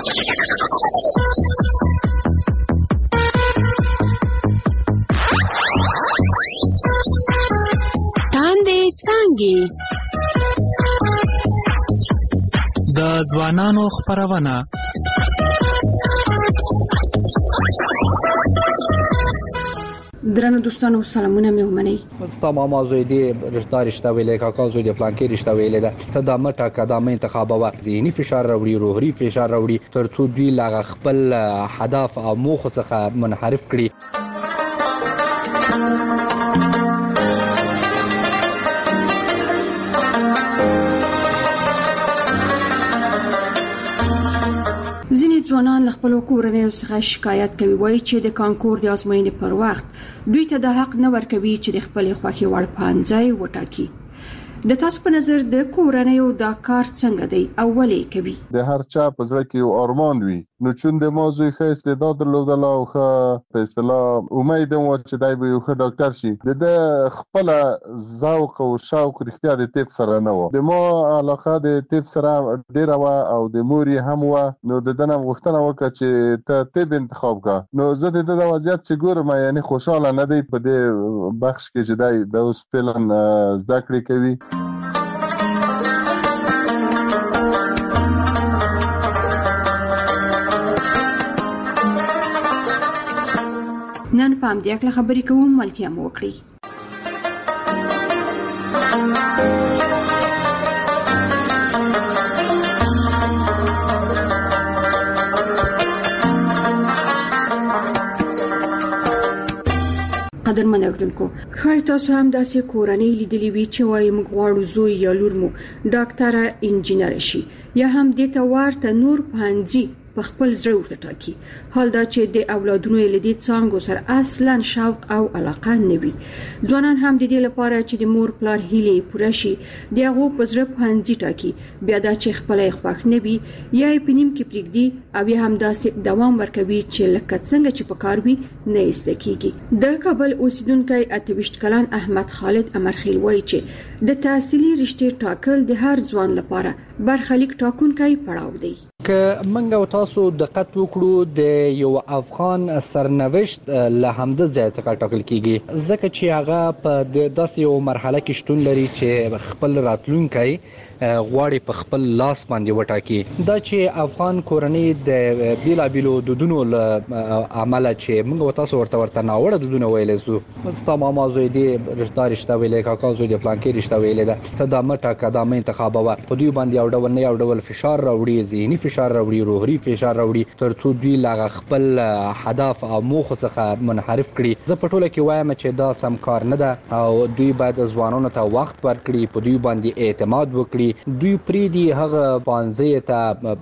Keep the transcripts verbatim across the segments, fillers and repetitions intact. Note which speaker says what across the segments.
Speaker 1: تاندې څانګې
Speaker 2: د ځوانانو خپرونه.
Speaker 3: درنو دوستانو سلامونه مې ومنئ.
Speaker 4: ستا ماما زوی دی رشتہ رشتہ ویلې کاکا زوی دی پلان کې رشتہ ویلې ده ته دا مټه قدمه انتخاب وا ذهني فشار راوړي روحي فشار راوړي ترڅو دوی لا خپل هدف او موخه څخه منحرف کړي.
Speaker 3: ځوانان له خپل کورنۍ څخه شکایت کوي وایي چې د کانکور د ازموینې پر وخت دوی ته د حق نه ورکوي چې د خپل خوښي وړ پانځای وټاکي. د تاسو په نظر د کورنۍ دا کار څنګه دی او ولې کوي؟
Speaker 5: د هر چا په زړه کې یو ارمان وي. نو چون د موضوع ښه استعداد درلودل او ښه په اصطلاح امید و چې دای به یو ښه ډاکټر شي. د خپل ذوق او شوق رښتیا د طب سره نه و. د ما علاقه د طب سره ډیره و او د موري هم و. نو د دنه غوښتنه وکړه چې ته طب انتخاب کا. نو زه د دې وضعیت چې ګورم یعنی خوشاله نه دی په دې بخش کې چې دای د اوس فلن ذکر کوي.
Speaker 3: نن په همدې اړه خبرې کوم ملتیا مو وکړي. قدرمن اوریدونکو خای تاسو هم داسې کورنۍ لیدلې وي چې وایي موږ غواړو زوی یا لور مو ډاکټر انجینر شي یا هم د توار ته نور پانځي په خپل زړه ورته ټاکي. حال دا چې د اولادونو لیدي څنګه سره اصلا شوق او علاقه نه وي. ځوانان هم د دې لپاره چې د مور پلار هیلې پوره شي دغه په زړه پانځي ټاکي بیا دا چې خپل خوښ نه وي یا په نیم کې پرېږدي او یا هم داسې دوام ورکوي چې لکه څنګه چې په کار وي نه استکیږي. د کابل اوسیدونکو اته ویشت کلن احمد خالد امرخیل وایي چې د تحصیلي رشتې ټاکل د هر ځوان لپاره برخلیک ټاکونکی پړاو دی.
Speaker 4: که منګه او تاسو دقت وکړو د یو افغان سرنوشت له همد ځای څخه ټاکل کیږي ځکه چې هغه په داسې یو مرحله کې شتون لري چې خپل راتلونکي غواړي په خپل لاس باندې وټاکي. دا چې افغان کورنۍ د بیلابیلو دودونو له عمله چې موږ تاسو ورته ورته ناوړه دودونه ویلې زو ستا ماما زوی دی رشتہ رشتہ ویلې کاکا زوی دی پلان کې رشتہ ویلې ده ته دا مټه قدمه انتخاب وا په دوی باندې یو ډول نه یو ډول فشار راوړي ذهني فشار راوړي روحي فشار راوړي ترڅو دوی لا خپل هدف او موخه څخه منحرف کړي. زه په ټوله کې وایم چې دا سم کار نه ده او دوی باید ځوانانو ته وخت ورکړي په دوی باندې اعتماد وکړي. دوی پری دی هغه پانځه ته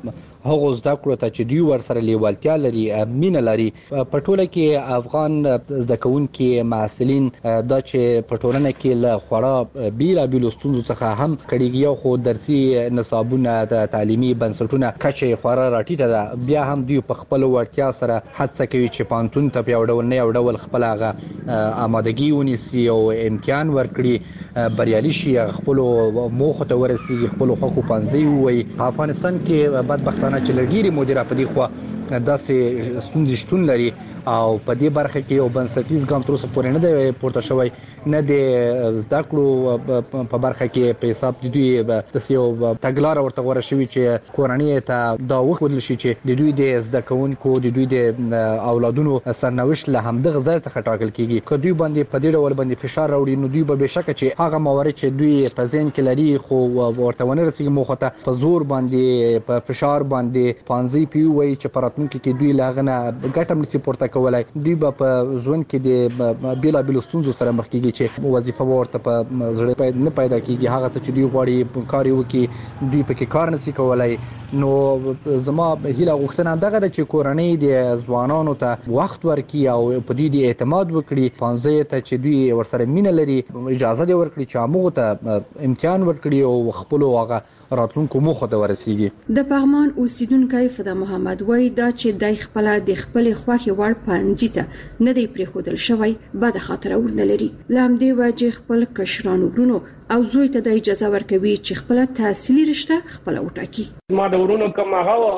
Speaker 4: هغه زده کړو ته چې دوی ور سره لیوالتیا لري مینه لري. په ټوله کې افغان زده کوونکي محصلین دا چې په ټولنه کې له خورا بیلا بیلو ستونزو څخه هم کړيږي خو درسي نصابونه د تعلیمي بنسټونه کچې خورا راټیټه ده بیا هم دوی په خپل وړتیا سره هڅه کوي چې پانتون ته یو ډول نه یو ډول خپل هغه آمادګي ونیسي او امتحان ورکړي بریالي شي خپل موخه ته ورسیږي خپل حقوق پنځي وي. افغانستان کې بدبختانه چې لګيري مدیره په دې خو داسې ستونزې شتون لري او په دې برخه کې یو بنسټیز ګام تر اوسه پورې نه دی پورته شوی نه د زده کړو په برخه کې په حساب د دوی د یو تګلار ورته غوړه شوی چې کورنۍ ته دا وښودل شي چې د دوی د زده کوونکو د دوی د اولادونو سرنوشت له همدغه ځای څخه ټاکل کیږي. که دوی باندې په دې ډول باندې فشار راوړي نو دوی به بشکه چې هغه موارد چې دوی په ذهن کې لري خو ورته ونه رسیږي موخه ته په زور باندې په فشار باندې پانځي پی وي چې پراتونکو کې دوی لاغنه ګټم نسی پورته کولای. دوی به په ژوند کې د بیلا بیل ستونزو سره مخ کیږي چې وظیفه ورته په زړه نه پیدا کیږي هغه څه چې دوی غواړي کار وکړي دوی په کې کار نسی کولای. نو زما هیله غوښتنه دغه چې کورنۍ د ځوانانو ته وخت ورکړي او په دې د اعتماد وکړي پانځه ته چې دوی ورسره مینه لري اجازه دی ورکړي چې هغه ته امتحان ورکړي او خپل هغه راتلونکو موخه ته ورسیږي.
Speaker 3: د پغمان اوسیدونکو فدا محمد وای دا چې د خپل د خپل خوخي وړ پنځه ته نه دی پرې خودل شوی بعد خاطر ورن لري لام دی واجه خپل کشرانو ورونو او زوی ته د اجازه ورکوي چې خپل تحصیلي رشته خپل وټاکي.
Speaker 6: ما د ورونو کوم هغه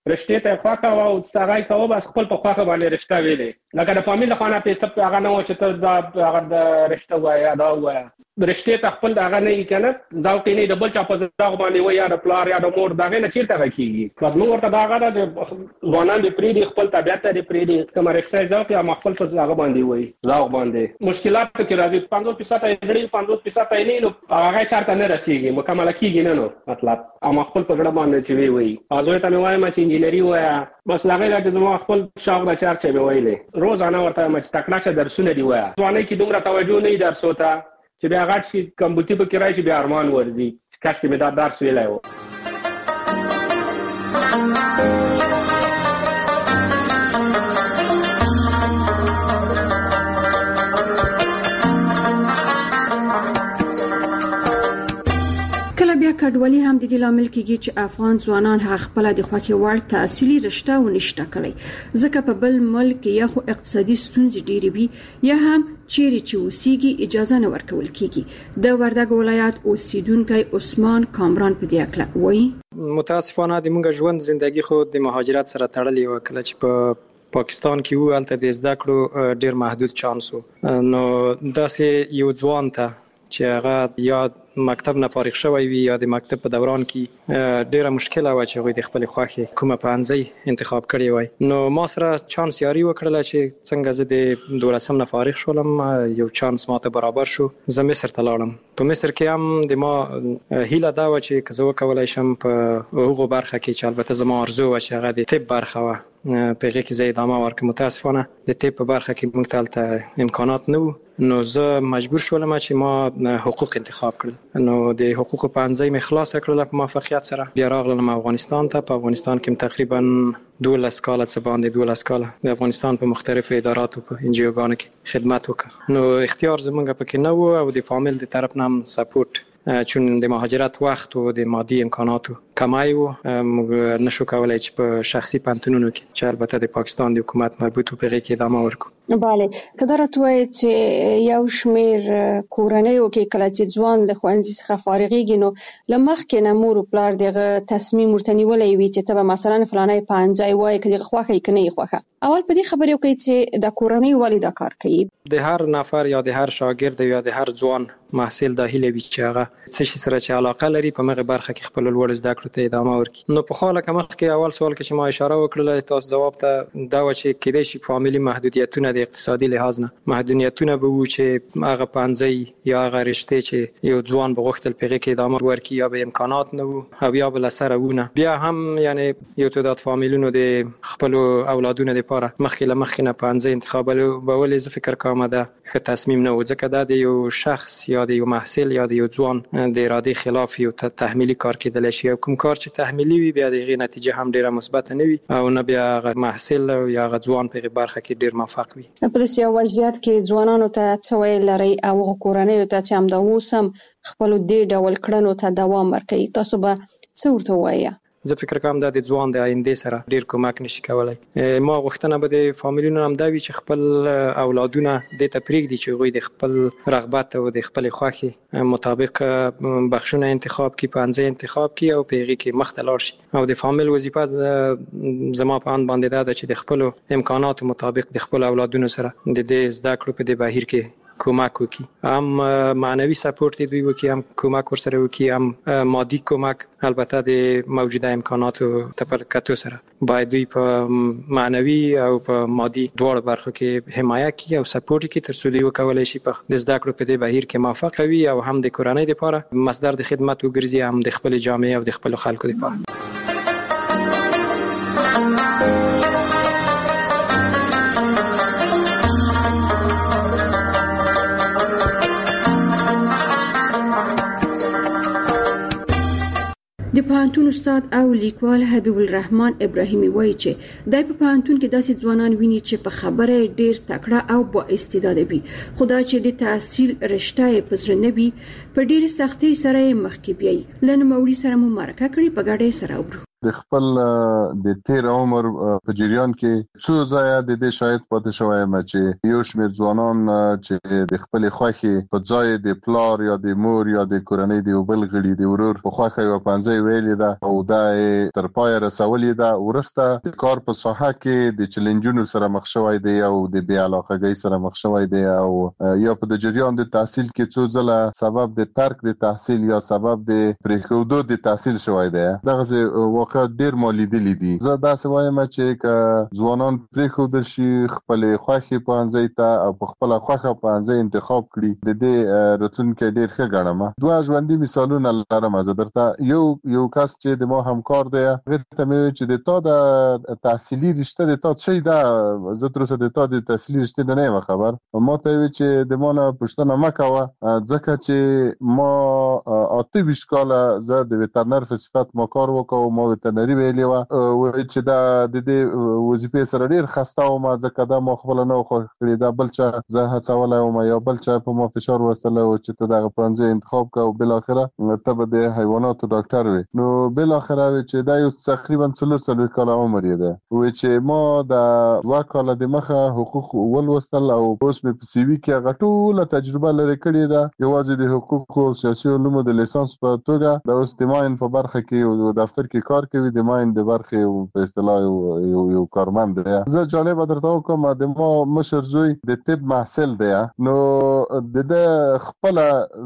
Speaker 6: رشته ته خواکه او سغای کوه بس خپل په خواکه باندې رشته ویلې لکه د فامیل خانه په سب هغه نه و چې ته دا هغه د رشته وای دا وای رشته ته خپل هغه نه کنه ځاو کې نه د بل چا په ځاو باندې وای یا د پلار یا د مور دغه نه چیرته کیږي خو موږ ورته دا هغه د ځوانان د پریدي خپل طبيعت د پریدي کوم رشته ځاو کې ما خپل په هغه باندې وای ځاو باندې مشکلات کې راځي پنځوس فیصد یې پنځوس فیصد یې نه نو هغه شرط نه رسیږي مکمل کیږي نه نو مطلب ما خپل په ګډه باندې چې وی وای ازوی ته وایم چې انجینری وای بس هغه لا چې زما خپل شاغ د چارچ به ویلې روزانه ورته مچ تکړه درسونه دی وای ځواني کې دومره توجه نه درس وته چې بیا غټ شي کمپیوټر په کې راځي بیا ارمان ورزي کاش کې مې دا درس ویلای و
Speaker 3: کډوالي هم د دې لامل کېږي چې افغان ځوانان خپل د خوښي وړ تحصیلي رشته ونشته کړي ځکه په بل ملک یا خو اقتصادي ستونزې ډېرې وي یا هم چیرې چې اوسېږي اجازه نه ورکول کېږي د وردګ ولایت اوسیدونکو عثمان کامران په دې اړه وایي
Speaker 7: متاسفانه د موږ ژوند ژوندۍ خو د مهاجرت سره تړلې و کله چې په پاکستان کې وو الته د زده کړو ډېر محدود چانس وو نو داسې یو ځوان ته چې هغه یا مکتب نه فارغ شوی وي یا د مکتب په دوران کې ډیره مشکله و چې غوښتي خپل خوښي کومه پانځي انتخاب کړی وای نو ما سره چانس یاري وکړله چې څنګه زه د دولسم نه فارغ شولم یو چانس ماته برابر شو زه مصر ته لاړم په مصر کې هم د ما هیله دا و چې که زه وکولای شم په هغو برخه کې چې البته زما ارزو و چې هغه د طب برخه و په هغه کې زه ادامه ورکړم متاسفانه د طب په برخه کې موږ ته امکانات نه وو نو زه مجبور شولم چې ما حقوق انتخاب کړل نو د حقوق پانځي مې خلاص کړل په موافقت سره بیا راغلم افغانستان ته په افغانستان کې تقریبا دولس کاله څه باندې دولس کاله د افغانستان په مختلفو اداراتو په انجیوګانو کې خدمت وکړ نو اختیار زمونږ پکې نه وو او د فامیل د طرف نه سپورټ چون د مهاجرت وخت او د مادي امکاناتو کمای وو موږ نشو کولای چې په شخصي پانتونونو کې چې البته د پاکستان د حکومت مربوط په غي کې ادامه ورکو
Speaker 8: bale کدارت وای چې یو شمیر کورنیو کې کله چې ځوان د خوانځي څخه فارغيږي نو لمخ کې نمور پلار دغه تصمیم ورتنی ولې وی چې ته مثلا فلانه پانځای وای کله خوخه کني خوخه اول په دې خبرې وکړي چې د کورنۍ والد کار کوي
Speaker 7: د هر نفر یا د هر شاګرد یا د هر ځوان محصل د هیله وی چې هغه څه شي سره چې علاقه لري په مغه برخه کې خپل لوړ زده کړو ته ادامه ورکړي نو په خاله کومه کې اول سوال کې چې ما اشاره وکړله تاسو جواب ته دا و چې کېدای شي فامیلی محدودیتونه د اقتصادي لحاظ نه محدودیتونه به وو چې هغه پانځي یا هغه رشته چې یو ځوان بغوښتل پیغه کې ادامه ورکړي یا به امکانات نه وو او یا بل سره ونه بیا هم یعنی یو تعداد فامیلونو د خپل اولادونو لپاره مخکې لمخې نه پانځي انتخابول به ولې ز فکر کوم دا ښه تصمیم نه و ځکه دا د یو شخص یا د یو محصل یا د یو ځوان د اراده خلاف یو تحمیلی کار کېدل شي او کوم کار چې تحمیلی وي بیا دغه نتیجه هم ډیره مثبت نه وي او نه بیا محصل یا ځوان په برخه کې ډیر موفق وي
Speaker 8: په دې وضعیت کې ځوانانو ته څه ویل لري او کورنۍ ته چې هم دا وسم خپل دې ډول کړنو ته دوام ورکړي تاسو به څه ورته وایي
Speaker 7: زه فکر کوم دا د ځوان د آینده سره ډیر کومک نشي کولای ما غوښتنه به د فامیلونو هم دا وی چې خپل اولادونه د تپریک دي چې غوي د خپل رغبت او د خپل خوښي مطابق بخښونه انتخاب کی پانځه انتخاب کی او پیغي کې مختلف شي او د فامیل وظیفه زما په ان باندې دا چې د خپل امکاناتو مطابق د خپل اولادونو سره د دې زده کړو په د بهیر کې کومک وکي هم معنوي سپورت دی وکي هم کومک ورسره وکي هم مادي کومک البته د موجوده امکاناتو تفکراتو سره باید دوی په معنوي او په مادي دواړو برخو کې حمایت کوي او سپورت کوي تر څو دوی وکولای شي په د زده کړو په دې بهیر کې موفق وي او هم د کورنۍ لپاره مصدر د خدمت وګرځي هم د خپل جامعه او د خپل خلکو لپاره
Speaker 3: د پوهنتون استاد او لیکوال حبیب الرحمن ابراهیمي وایي چې دای په پوهنتون کې داسې ځوانان ویني چې په خبره ډیر تکړه او با استعداد وي خدا چې د تحصیل رشته په سر نه وي په ډیر سختۍ سره مخ کې بیاي لنه موري سره مو مرکه کړی په ګډه سره وبرو
Speaker 5: د خپل د تیر عمر په جریان کې څو ځای د دې شاهد پاتې شوم چې یو شمېر ځوانان چې د خپل خوښي په ځای د پلار یا د مور یا د کورنۍ د بل غړي د ورور په خوښه یو پنځه ویلې ده او دا تر پای رسولې ده. ورسته د کار په ساحه کې د چیلنجونو سره مخ شوی دی او د بې علاقګۍ سره مخ شوی دی او یا په د جریان د تحصیل کې څو ځله سبب د ترک د تحصیل یا سبب د پریښودو د تحصیل شوی دی. دغه واقع ډیر ما لیدلې دي. زه داسې وایم چې ک ځوانان پریښودل شي خپل خوښي پنځه ته او په خپل خوښه پنځه انتخاب کړي د دې راتلونکي ډیر ښه ګڼم. دوه ژوندۍ مثالونه لرم. زه درته یو یو کس چې د ما همکار دی هغه ته مې چې د تا د تحصیلي رشته د تا څه ده، زه تر اوسه د تا د تحصیلي رشته نه یم خبر. ما ته وی چې د ما نه پوښتنه مه کوه ځکه چې ما اته ویشت کاله زه د وترنر په صفت ما کار وکړ. ما وترنري ویلې وه وایي چې دا د دې وظیفې سره ډیر خسته وم ځکه دا ما خپله نه خوښ کړې. دا بل چا زه هڅولی وم یا بل چا په ما فشار وستلی و چې ته دغه پنځه انتخاب کوه او بالاخره ته به د حیواناتو ډاکټر وي. نو بالاخره وی چې دا یو تقریبا څلور څلوېښت کاله عمر یې دی. وی چې ما د دوه کاله د مخه حقوق ولوستل او اوس مې په سی وي کې هغه ټوله تجربه لرې کړې ده، یوازې د حقوقو او سیاسي علومو د لیسانس په توګه د اوس د ماین په برخه کې او دفتر کې کار کوي. د ماین د برخې په اصطلاح یو یو کارمند دی. زه جالبه درته وکړم د ما مشر زوی د طب محصل دی. نو د د خپل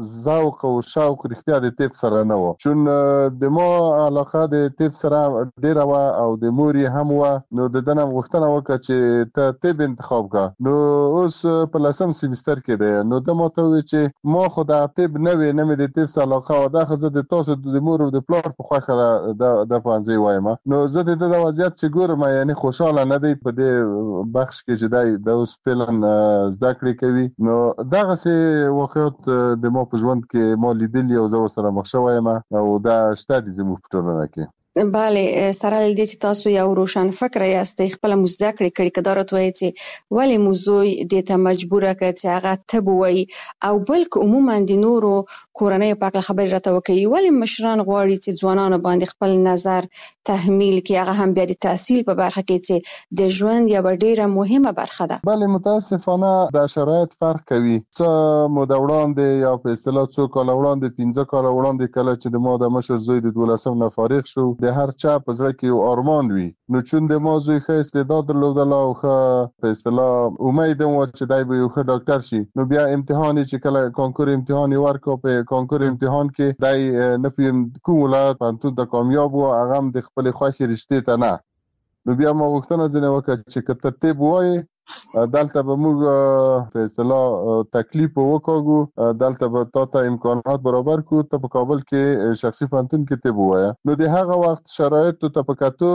Speaker 5: ذوق او شوق رښتیا د طب سره نه و، چون د ما علاقه د طب سره ډیره و او د مور یې هم و. نو د دنه غوښتنه وکړه چې ته طب انتخاب کړه. نو اوس په لسم سیمستر کې دی. نو د ما ته وی چې ما خو د طب نه وی نه مې د طب سره علاقه و، دا خو زه د تاسو د مور او د پلار په خوښه د د پنځه وایم. نو زه د د وضعیت چې ګورم یعنی خوشاله نه دی په دې بخش کې چې دی د اوس فعلا زده کړې کوي. نو دغه سه واقعیت د ما په ژوند کې ما لیدلی او زه ورسره مخ شوی یم او دا شته دي زموږ په ټولنه کې.
Speaker 8: بله، سره له دې چې تاسو یو روشن فکر یاستئ خپله مو زده کړې کړي که دا راته وایي چې ولې مو زوی دې ته مجبوره کړه چې هغه طب ووایي، او بل که عموما د نورو کورنیو په هکله خبرې راته وکړي ولې مشران غواړي چې ځوانانو باندې خپل نظر تحمیل کړي، هغه هم بیا د تحصیل په برخه کې چې د ژوند یوه ډیره مهمه برخه ده.
Speaker 5: بله، متاسفانه دا شرایط فرق کوي. څه موده وړاندې یا په اصطلاح څو کاله وړاندې پنځه کاله وړاندې کله چې د ما د مشر زوی د دولسم نه فارغ شو د هر چا په زړه کې یو ارمان وي. نو چون د ما زوی ښه استعداد درلودل او ښه په اصطلاح امید و چې دی به یو ښه ډاکټر شي، نو بیا امتحان چې کله کانکور امتحان یې ورکړ په کانکور امتحان کې دی نه پوهېږم کوم ولایت پوهنتون ته کامیاب و، هغه هم د خپلې خوښې رشتې ته نه. نو بیا ما غوښتنه ځینې وکړه چې که ته طب وایې دلته به موږ په اصطلاح تکلیف وکاږو، دلته به تا ته امکانات برابر کړو، ته په کابل کې شخصي پوهنتون کې طب ووایه. نو د هغه وخت شرایطو ته په کتو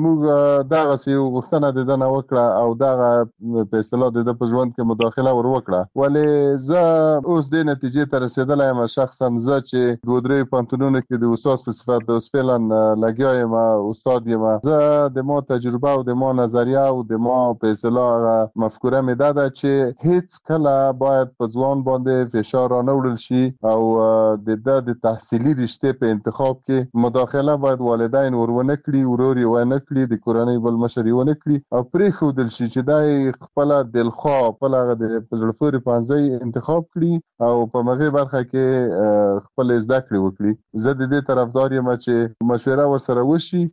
Speaker 5: موږ دغسې یو غوښتنه د ده نه وکړه او دغه په اصطلاح د ده په ژوند کې مداخله ور وکړه. ولې زه اوس دې نتیجې ته رسېدلی یم شخصا زه چې دوه درې پوهنتونونو کې د استاد په صفت د اوس فعلا لګیا یم، استاد یم. زه د ما تجربه او د ما نظریه او د ما په اصطلاح مفکوره مې دا ده چې هیڅ کله باید په ځوان باندې فشار را نه وړل شي او د ده د تحصیلي رشتې په انتخاب کې مداخله باید والدین ور ونه کړي، ورور یې ونه کړي، د کورنۍ بل مشر یې ونه کړي او پرېښودل شي چې دا خپله دلخواه خپل هغه د په زړه پورې پنځه انتخاب کړي او په هغې برخه کې خپل زده کړې وکړي. زه د دې طرفدار یم چې مشوره ورسره وشي،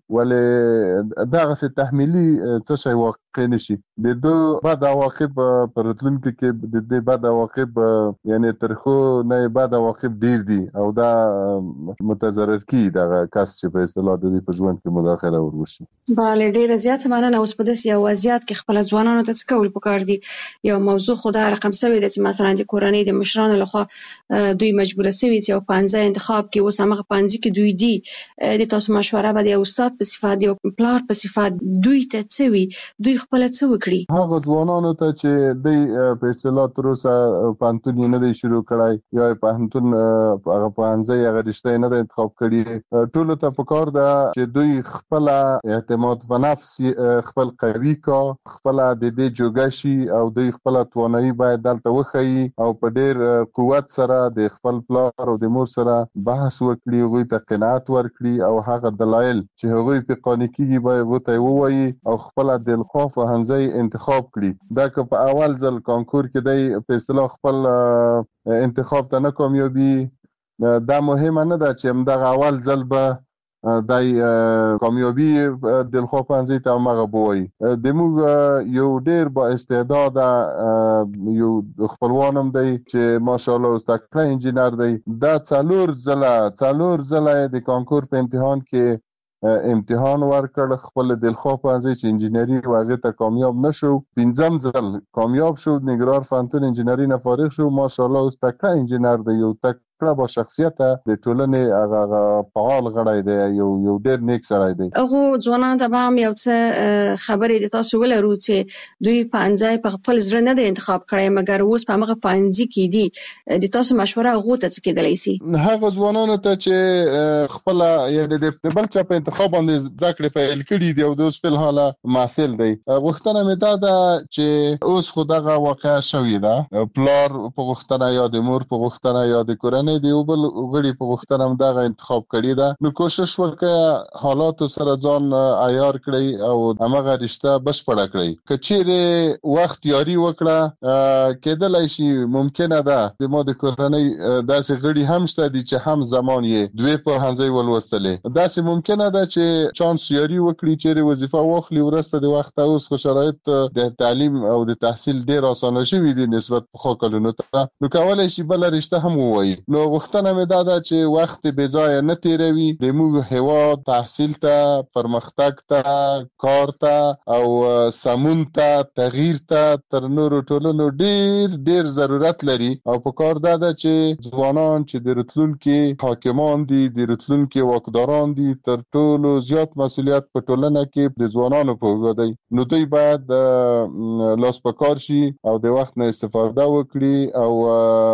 Speaker 5: ولې دغسې تحمیلي څه شی واقع نه شي. د دو بد عواقب پر راتلونکي کې د دې بد عواقب یعنی ترخو نه بد عواقب ډیر دي او دا متضرر کی دغه کس چې په اصطلاح د دې په ژوند کې مداخله وروشي.
Speaker 8: بله، ډیره زیاته مننه. اوس په داسې یو وضعیت کې خپل ځوانانو ته څه کول پکار دي؟ یو موضوع خو دا رقم سوی ده چې مثلا د کورنۍ د مشرانو لخوا دوی مجبوره سوي چې یو پنځه انتخاب کې اوس همغه پنځه کې دوی دي د تاسو مشوره به د استاد په صفت د پلار په صفت دوی ته څه وي؟ دوی خپل څه وکړي؟
Speaker 5: هغه ځوانانو ته چې د په اصطلاح تر اوسه پانتون نه دی شروع کړای یا پانتون هغه پانځه هغه رشته نه د انتخاب کړي، ټول ته پکار ده چې دوی خپل اعتماد په نفس خپل قوي کا خپل د دې جوګشي او دوی خپل توانایي باید دلته وخی او په ډیر قوت سره د خپل پلار او د مور سره بحث وکړي، هغه ته قناعت ورکړي او هغه دلایل چې هغه په قانوني باید وته ووایي او خپل د خوف هنځي انتخاب کړي. دا که په اول ځل کانکور کې د په اصطلاح خپل انتخاب ته نه کامیابي، دا مهمه نه ده چې همدغه اول ځل به دای کامیابی د خو پنځه ته مغه بوي. د موږ یو ډیر با استعداد یو خپلوانم دی چې ماشاءالله استاد انجینر دی، دا څلور ځله څلور ځله د کانکور په امتحان کې امتحان ورکړ، خپل د خو پنځه چې انجینری واغې ته کامیاب نشو، پنځم ځل کامیاب شو، نګران فنتون انجینری نه فارغ شو، ماشاءالله استاد انجینر دی، یو تک با شخصیت د ټولنې هغه فعال غړی دی، یو یو ډېر نیک سړی دی.
Speaker 8: هغه ځوانان ته به هم یو څه خبرې د تاسو ولرو چې دوی پنځه په خپل ځړ نه دی انتخاب کړی، مګر اوس په هغه پنځه کې دي، د تاسو مشوره هغه ته څه کېدلی شي؟
Speaker 5: هغه ځوانانو ته چې خپل یعنی د بل چا په انتخاب باندې ذکر پیل کړي دی او د اوس په حاله محصل دی، غوښتنه مې دا ده چې اوس خو دغه واقع شوې ده، پلار په غوښتنه یا د مور په غوښتنه یا د کورنۍ دی او بل غړي په غوښتنه هم دغه انتخاب کړی ده، نو کوشش وکړه حالات سره ځان عیار کړی او هغه رشته بشپړه کړی. کچېره وخت یاري وکړه کېدلای شي ممکنه ده د مو د کورنۍ داسې غړي هم شته دي چې هم زمان یې دوی په هنځي ولوستلې، داسې ممکنه ده چې چانس یاري وکړي چې وظیفه واخلي ورسته د وخت اوس خو شرایط د تعلیم او د تحصیل ډیر اسانه شوي دي نسبت په خو کلونو ته، نو کولای شي بل رشته هم ووایي. نو غوښتنه مې دا ده چې وخت بې ځایه نه تیروي، د موږ هیواد تحصیل ته، پرمختګ ته، کار ته او سمون ته، تغییر ته تر نورو ټولنو ډیر ډیر ضرورت لري او په کار دا ده چې ځوانان چې د راتلونکي حاکمان دي، د راتلونکي واکداران دي، تر ټولو زیات مسؤلیت په ټولنه کې د ځوانانو په اوږه دی، نو دوی باید لاس په کار شي او د وخت نه استفاده وکړي او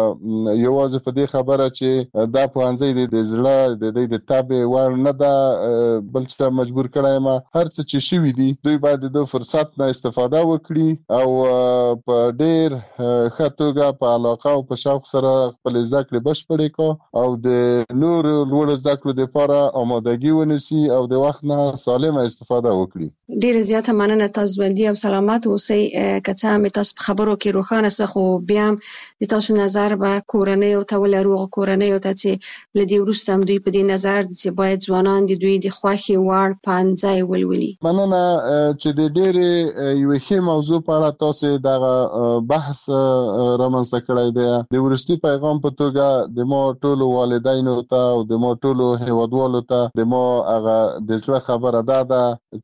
Speaker 5: یوازې په دې خبره چې دا پوهنځی د زړه د دې د تابع ور نه ده بل چې مجبور کړای ما هر څه چې شوي دي، دوی باید د فرصت نه استفاده وکړي او په ډیر ښه توګه په علاقه او په شوق سره خپل زده کړې بشپړې کړي او د نور لوړ زده کړو لپاره آمادګي ونیسي او د وخت نه سالمه استفاده وکړي.
Speaker 8: ډیر زیاته مننه، تاسو ژوندي او سلامت اوسئ. که څه هم تاسو په خبرو کې روښانه سوه، خو بیا هم د تاسو نظر به کورنۍ او ته ولرو، کورنۍ او ته چې لدی وروسته هم دوی په دې نظر چې باید ځوانان د دوی د خوښې وړ پنځه ولولي.
Speaker 5: مننه چې د ډېرې یوې ښې موضوع په اړه تاسو دغه بحث رامنځته کړی دی. د وروستي پیغام په توګه د ما ټولو والدینو ته او د ما ټولو هیوادوالو ته د ما هغه د زړه خبره دا ده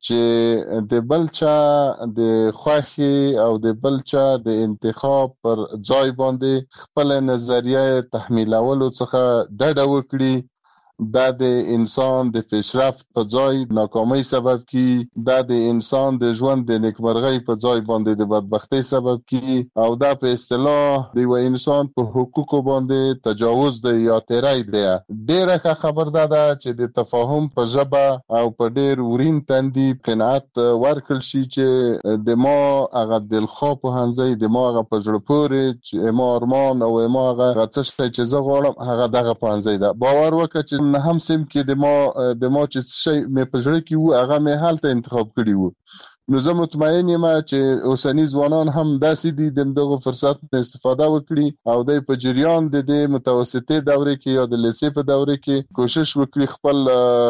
Speaker 5: چې د بل چا د خوښې او د بل چا د انتخاب پر ځای باندې خپل نظریه تحمیلولو څخه ډډه وکړي. دا د انسان د پیشرفت په ځای ناکامۍ سبب کی، دا د انسان د ژوند د نیکمرغۍ په ځای باندې د بدبختۍ سبب کی او دا په اصطلاح د یو انسان په حقوقو باندې تجاوز دی یا تیری دی. ډیره ښه خبر ده چې د تفاهم په ژبه او په ډیر ورین تندي قناعت ورکړل شي چې د ما هغه دلخوا په هنځي د ما هغه په زړه پورې چې ما ارمان او ما هغه څه چې زه غواړم هغه دغه په هنځي ده. باور وکړه چې نه هم سم کې د ما د ما چې شي مې په ژړه کې وو هغه مې حالت انتخاب کړی وو. نو زه مطمئن یم چې اوسنی ځوانان هم داسې دي د دغه فرصت استفاده وکړي او د په جریان د متوسطې دورې کې یا د لیسې په دورې کې کوشش وکړي خپل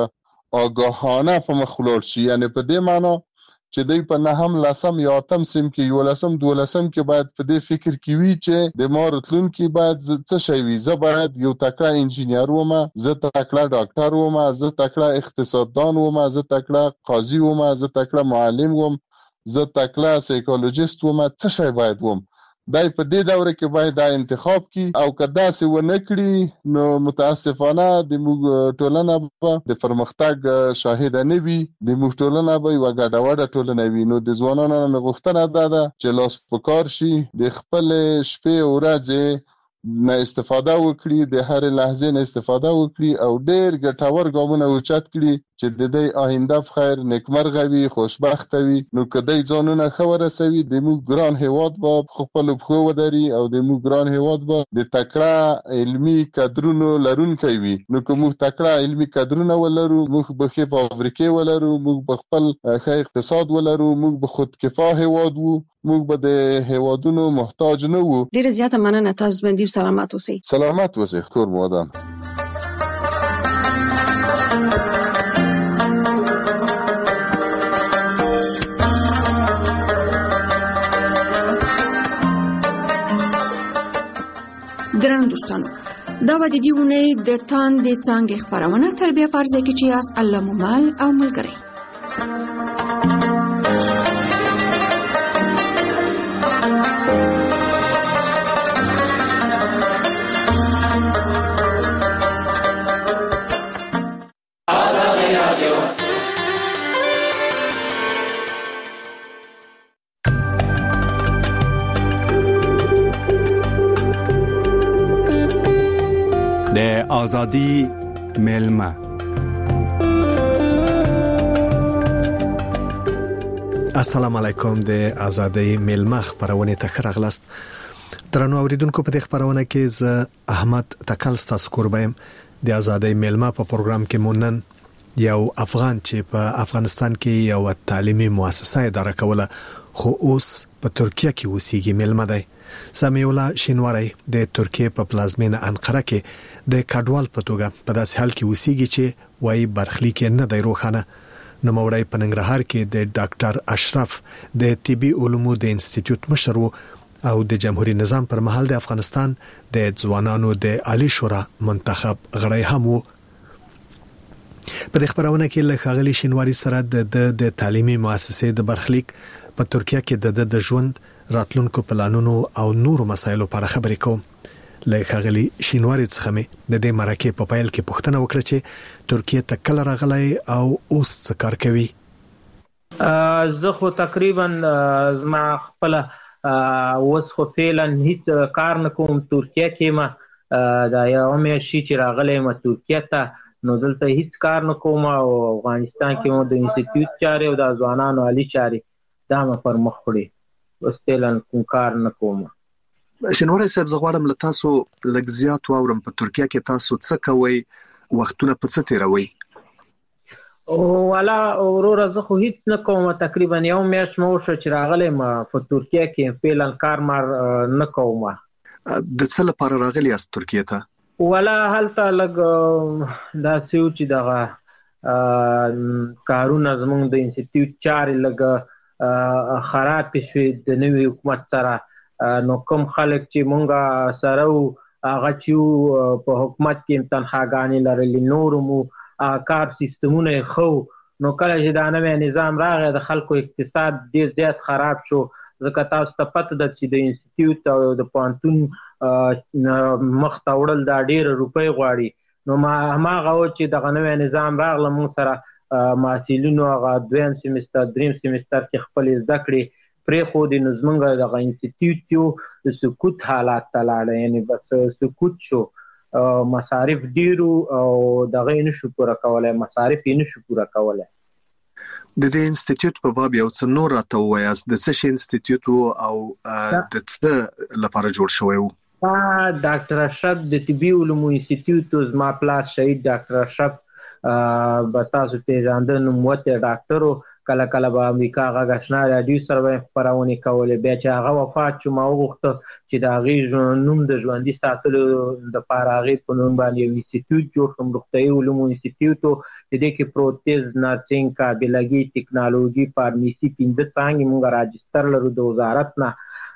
Speaker 5: آگاهانه په مخ ولاړ شي. یعنی په دې معنی چې دوی په نه هم لسم یا اتم سم کې یو لسم دو لسم کې باید په دې فکر کې وي چې د ما راتلونکي باید څه شي وي. زه باید یو تکړه انجینر وم، زه تکړه ډاکټر وم، زه تکړه اقتصاددان وم، زه تکړه قاضي وم، زه تکړه معلم وم، زه تکړه سایکولوژیست وم، څه شي باید وم. دای په دې دوره کې باید دا انتخاب کی او کدا سي ونه کړی نو متاسفانه د موږ ټولنه په د پرمختګ شاهد نه وي د موږ ټولنه به یو ګډوډه ټولنه وي نو د ځوانانو غوښتنه ده چې لاس په کار شي د خپل شپې او ورځې نه استفاده وکړي د هر لحظه نه استفاده وکړي او ډېر ګټور ګامونه اوچت کړي چې د دې آینده په خیر نیکمرغه وي خوشبخته وي نو کدی ځانونه خبره سوي د موږ ګران هیواد به خپل خو ودري او د موږ ګران هیواد به د تکړه علمي کادرونو لرونکي وي نو کوم تکړه علمي کادرونه ولرو موږ به په فابریکې ولرو موږ به خپل ښه اقتصاد ولرو موږ به خودکفا هیواد وو موږ به د هیوادونو محتاج نه وو.
Speaker 8: ډیره زیاته مننه تاسو باندې سلامات اوسئ.
Speaker 5: سلامات اوسئ کور مو ودان.
Speaker 3: ګران دوستانو دا و د دې ونې د تاندې څانګې خپرونه تر بیا پرځای کې چې یاست الله مو مال او ملګری.
Speaker 9: د آزادی میلمه
Speaker 10: السلام علیکم د آزادی میلمه خبرونه ته خرغلست درنو اوریدونکو په دې خبرونه کې ز احمد تکل ستاسو قربایم د آزادی میلمه په پروګرام کې مونن یو افغان چې په افغانستان کې یو تعلیمي مؤسسه اداره کوله خو اوس په ترکیه کې اوسېږي میلمه دی. سمیع الله شینواری د ترکیه په پلازمینه انقره کې د کډوال په توګه په داسې حال کې اوسېږي چې وایي برخلیک نه دی روښانه. نوموړی په ننګرهار کې د ډاکټر اشرف د طبي علومو د انسټیټیوټ مشر وو او د جمهوریت نظام پر مهال د افغانستان د ځوانانو د عالی شورا منتخب غړی هم وو. په دې خبرونه کې له ښاغلي شینواری سره د د تعلیمي مؤسسې د برخلیک په ترکیه کې د د ژوند راتلونکو پلانونو او نورو مسایلو په اړه خبرې کوم. له ښاغلي شینواری څخه مې د دې مرکه په پایل کې پوښتنه وکړه چې ترکیه ته کله راغلی او اوس څه کار کوي.
Speaker 11: زه خو تقریبا ما خپل اوس خو فعلا هیڅ کار نه کوم ترکیه کې ما دا یو مې شي چې راغلی ما ترکیه ته نو دلته هیڅ کار نه کوم او افغانستان کې مو د انسټیټیوټ چارې او د ځوانانو عالی چارې دا ما پر مخ وړي اوس فعلا کوم کار نه کوم.
Speaker 10: شینواری صاحب زه غواړم له تاسو لږ زیات واورم په ترکیه کې تاسو څه کوئ وختونه په څه تیروئ؟
Speaker 11: او والا وروره زه خو هیڅ نه کوم تقریبا یو میاشت مو شو چې راغلی ما په ترکیه کې فعلا کار مار نه کوم.
Speaker 10: د څه لپاره راغلی یاست ترکیه ته؟
Speaker 11: والا هلته لږ دا څه چې دغه کارونه زموږ د انسټیټیوټ چارې لږ خراب شوې د نوي حکومت سره نو کوم خلک چې مونږه سره هغه چې په حکومت کې تنخواګانې لرلې نور مو کار سیستمونه خو نو کله چې دا نوی نظام راغی د خلکو اقتصاد ډیر زیات خراب شو ځکه تاسو ته پته ده چې د انسټیټیوټ او د پوهنتون مخ ته وړل دا ډیر روپۍ غواړي نو ما هماغه و چې دغه نوی نظام راغله مونږ سره محصلینو هغه دویم سیمستر دریم سیمستر کې خپل زده کړې پرې خو د نظمنګ دغه انسټیټیوټ یو د سکوت حالات ته لاړه یعنی بس سکوت شو مصارف ډیرو او دغه نشو پوره کولای مصارف یې نشو پوره کولای.
Speaker 10: د دې انسټیټیوټ په باب یو څه نور راته وایاست د څه شي انسټیټیوټ او د څه لپاره جوړ شوی و؟
Speaker 11: ډاکټر اشرف د طبي علومو انسټیټیوټ زما پلار شهید ډاکټر اشرف به تاسو پیژانده نوموتی ډاکټر کله کله به امریکا هغه غشنا راډیو سره خپرونې کولې بیا چې هغه وفات شو ما وغوښته چې د هغې نوم د ژوندي ساتلو دپاره هغې په نوم باندې یو انسټیټیوټ جوړ کړم روغتیایي علومو انسټیټیوټ و چې دې کې پروتیز نرسنګ قابلګي ټکنالوژي فارمیسي پنځه څانګې مونږ راجستر لرو د وزارت نه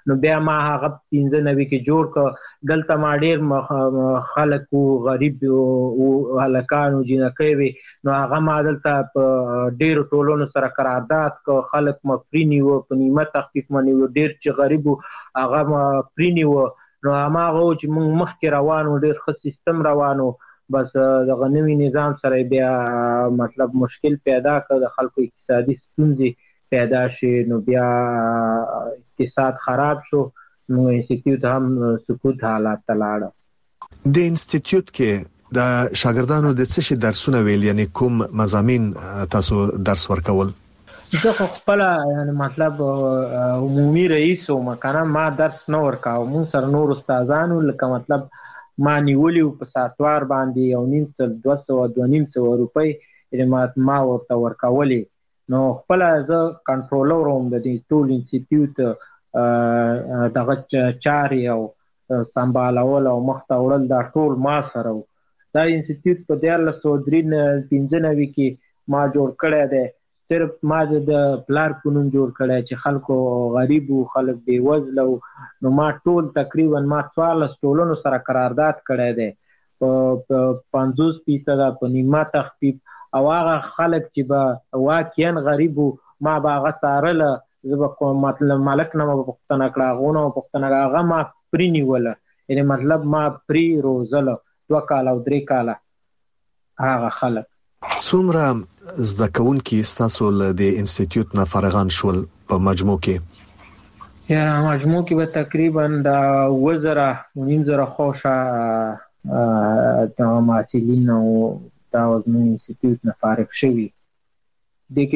Speaker 11: نو بیا ما هغه پنځه نوي کې جوړ ک دلته ما ډیر خلک او غریب او هلکانو جنکې وي نو هغه ما دلته په ډیر ټولونو سره قرارداد ک خلک مفرینی و په نیمه تخفیف منی و ډیر چې غریب هغه مفرینی و نو هغه چې موږ مخکې روانو ډېر ښه سیستم روانو بس د غنوي نظام سره بیا مطلب مشکل پیدا کړ د خلکو اقتصادي ستونزې پیدا شي نو بیا اقتصاد خراب شو نو انسټیټیوټ هم سقوط حالات ته لاړ
Speaker 10: د انسټیټیوټ کې د شاګردانو د څه شي درسونه ویل یعنی کوم مضامین تاسو درس ورکول
Speaker 11: زه خپل یعنی مطلب عمومي رئیس او مکنه ما درس نه ورکاو مون سره نور استادانو لکه مطلب ما نیولی په ساتوار باندې یو نیم څل دوه سوه دوه نیم سوه روپۍ یعنی ما ورته ورکولې نو خپل زه کنټرولر وم د دې ټول انسټیټیوټ دغه چارې او سمبالول او مخته وړل دا ټول ما سره دا انسټیټیوټ په دیارلس سوه درې پنځه نوي کې ما جوړ کړی دی صرف ما د پلار په نوم جوړ کړی چې خلکو غریب او خلک بې وزله نو ما ټول تقریبا ما څوارلس ټولنو سره قرارداد کړی دی په پنځوس فیصده په نیمه تخفیف او هغه خلک چې به واقعا غریب ما به هغه څارله زه به مطلب مالک نه به پوښتنه کړه هغو نه به پوښتنه کړه هغه ما پرې نیوله یعنې مطلب ما پرې روزله دوه کاله او درې کاله هغه خلک
Speaker 10: څومره زده کوونکي ستاسو له د انسټیټیوټ نه فارغان شول په مجموع کې
Speaker 11: یا مجموع کې به تقریبا د اووه زره نیم زره خوشه د محصلین او دا زموږ انسټیټیوټ نه فارغ شوي دې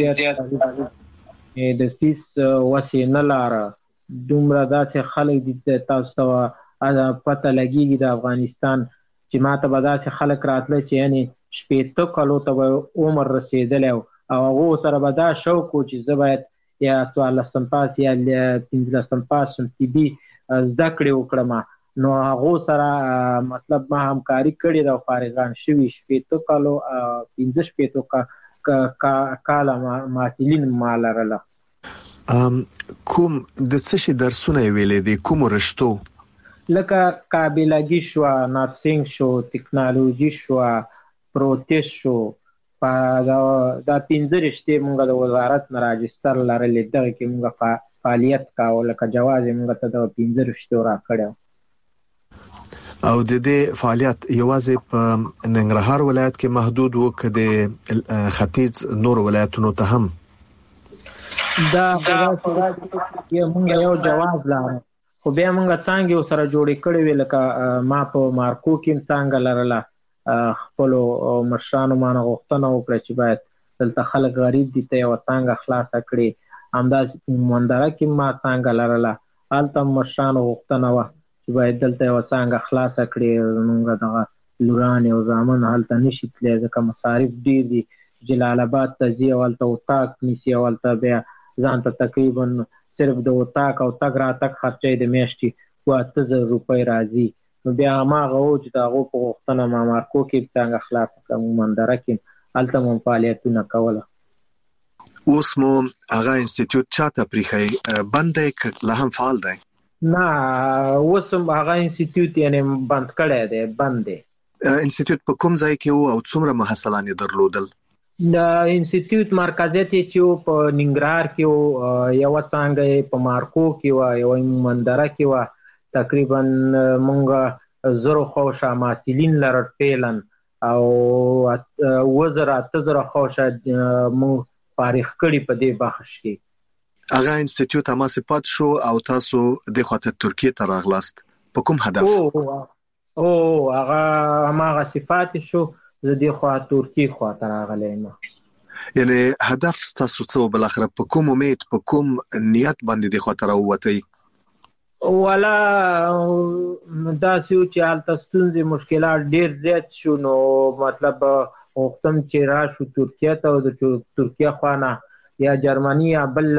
Speaker 11: کې د فیس وسې نه لاره دومره داسې خلک دي تاسو ته پته لګېږي د افغانستان چې ما ته به داسې خلک راتله چې یعنې شپېته کالو ته به عمر رسېدلی او هغو سره به دا شوق و چې زه باید یا څوارلسم پاس یا پنځلسم پاس شم طبي زده کړې وکړم نو هغو سره مطلب ما همکاري کړې ده او فارغان شوي شپېته کالو پنځه شپېتو کاله محصلین ما لرله
Speaker 10: کوم د څه شي درسونه یې ویلې دي کومو رشتو
Speaker 11: لکه قابلګي شوه نرسنګ شو تکنالوژي شوه پروتیست شو دا پنځه رشتې موږ د وزارت نه راجستر لرلې دغه کې موږ فعالیت کاوه لکه جواز یې موږ ته د پنځه رشتو راکړی
Speaker 10: او د دې فعالیت یوازې په ننګرهار ولایت کې محدود و که د ختیځ نور ولایتونو ته هم
Speaker 11: دا موږ یو جواز لرو خو بیا موږ څانګې ورسره جوړې کړې وې لکه ما په مارکو کې هم څانګه لرله خپلو مشرانو مانه غوښتنه وکړه چې باید دلته خلک غریب دي ته یوه څانګه خلاصه کړي همداسې په مندره کې ما څانګه لرله هلته هم مشرانو غوښتنه وه چې باید دلته یوه څانګه خلاصه کړي زموږ دغه لورانې او زامن هلته نشي تللی ځکه مصارف ډېر دي جلال آباد ته ځي او هلته اتاق نیسي او هلته بیا ځان ته تقریبا صرف د اتاق او تګ راتګ خرچه د میاشتې اوه اته زره روپۍ راځي نو بیا هماغه و چې د هغو په غوښتنه ما مارکو کې څانګه خلاصه کړم مندره کې هلته مو فعالیتونه کوله
Speaker 10: اوس مو هغه انسټیټیوټ چاته پریښی بند دی که لا هم فعال دی
Speaker 11: نه اوس هم هغه انسټیټیوټ یعنې بند کړی دی بند دی
Speaker 10: انسټیټیوټ په کوم ځای کې و او څومره محصلان یې درلودل
Speaker 11: د انسټیټیوټ مرکزیت یې چې و په ننګرهار کې و یوه څانګه یې په مارکو کې وه یوه مندره کې وه تقریبا مونږ زرو خوشه محصلین لرل فعلا او اوه زره اته زره خوشه مونږ فارغ کړي په دې بخش کې
Speaker 10: هغه انسټیټیوټ هماسې پات شو او تاسو دې خواته ترکیې ته راغلاست په کوم هدف
Speaker 11: او هغه هماغسې پاتې شو زه دې خوا ترکیې خواته راغلی یم
Speaker 10: یعنې هدف ستاسو څه و بالاخره په کوم امید په کوم نیت باندې دې خواته راووتی
Speaker 11: والا داسې و چې هلته ستونزې مشکلات ډېر زیات شو نو مطلب غوښتم چې راشو ترکیې ته او د ترکیې خوا نه یا جرمني یا بل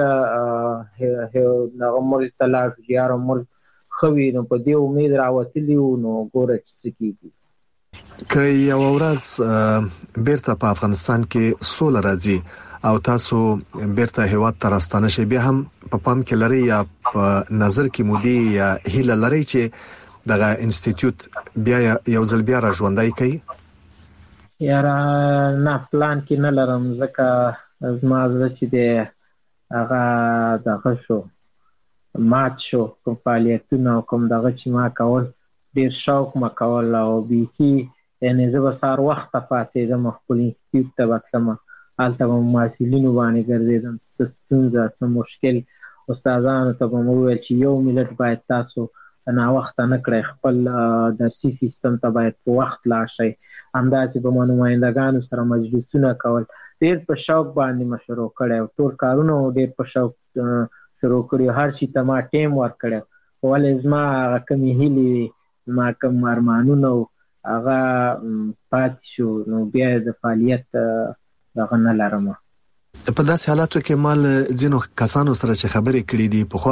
Speaker 11: هغه ملک ته لاړ شو چې یاره ملک ښه وي نو په دې امید راوتلي وو نو ګوره چې څه کېږي
Speaker 10: که یوه ورځ بیرته په افغانستان کې سوله راځي او تاسو بیرته هیواد ته راستانه شئ بیا هم په پام کې لري یا په نظر کې مودي یا هیله لري چې دغه انسټیټیوټ بیا یو ځل بیا را ژوندای کړي؟
Speaker 11: یاره نه پلان کې نه لرم، ځکه زما زړه چې دی هغه دغه شو مات شو، کوم فعالیتونه او کوم دغه چې ما کول ډېر شوق ما کول او بیخي یعنې زه به سهار وخته پاڅېدم خپل انسټیټیوټ ته به تلم، هلته به محصلینو باندې ګرځېدم، څه ستونزه څه مشکل استادانو ته به مو وویل چې یو ملت باید تاسو ناوخته نه کړئ، خپل درسي سیستم ته باید په وخت لاړ شئ. همداسې به مو نمایندګانو سره مجلسونه کول، ډېر په شوق باندې مې شروع کړی او ټول کارونه ډېر په شوق شروع کړي، هر شي ته ما ټیم ورکړی، ولې زما هغه کمې هیلې زما کوم ارمانونه هغه پاتې شو، نو بیا د فعالیت دغه نه لرم.
Speaker 10: په داسې حالاتو کې مال ځینو کسانو سره چې خبرې کړې دي پخوا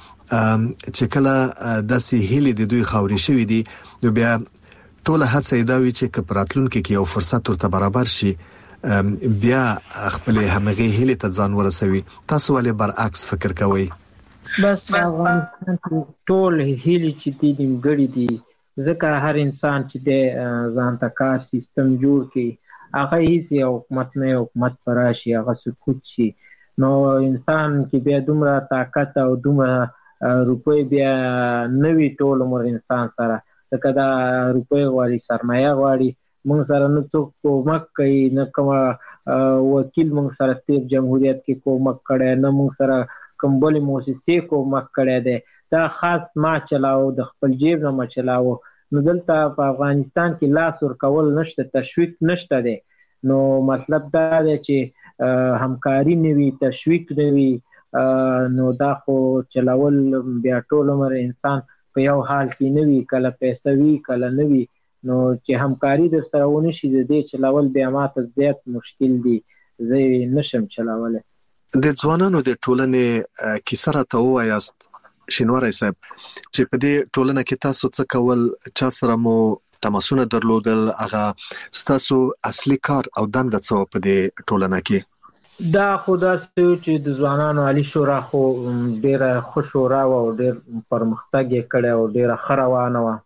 Speaker 10: چې کله داسې هیلې د دوی خاورې شوي دي، نو بیا ټوله هڅه یې دا وي چې که په راتلونکي کې یو فرصت ورته برابر شي بیا خپلې همغې هیلې ته ځان ورسوي. تاسو ولې برعکس فکر کوئ؟
Speaker 11: بس افغانستان کې ټول هیلې چې دي نیمګړې دي، ځکه هر انسان چې دی ځان ته کار سیستم جوړ کړي، هغه هیڅ یو حکومت نه یو حکومت به راشي هغه سقوط شي، نو انسان کې بیا دومره طاقت او دومره روپۍ بیا نه وي ټول عمر انسان سره، ځکه دا روپۍ غواړي، سرمایه غواړي، موږ سره نه څوک کومک کوي، نه کومه وکیل موږ سره تیر جمهوریت کې کومک کړی، نه موږ سره کوم بلې موسسې کومک کړی دی، دا خاص ما چلاو، د خپل جیب نه ما چلاو. نو دلته په افغانستان کې لاس ورکول نشته، تشویق نشته دی، نو مطلب دا دی چې همکاري نه وي، تشویق نه وي، نو دا خو چلول بیا ټول عمر انسان په یو حال کې نه وي، کله پیسه وي کله نه وي، نو چې همکاري در سره ونه شي د دې چلول بیا ماته زیات مشکل دي، زه یې نشم چلولی.
Speaker 10: د ځوانانو د ټولنې کیسه راته ووایاست شینواری صاحب، چې په دې ټولنه کې تاسو څه کول، چا سره مو تماسونه درلودل، هغه ستاسو اصلي کار او دنده څه په دې ټولنه کې؟
Speaker 11: دا خو داسې چې د ځوانانو عالي شورا خو ډېره ښه شورا وه او ډېر پرمختګ یې کړی او ډېره ښه روانه وه.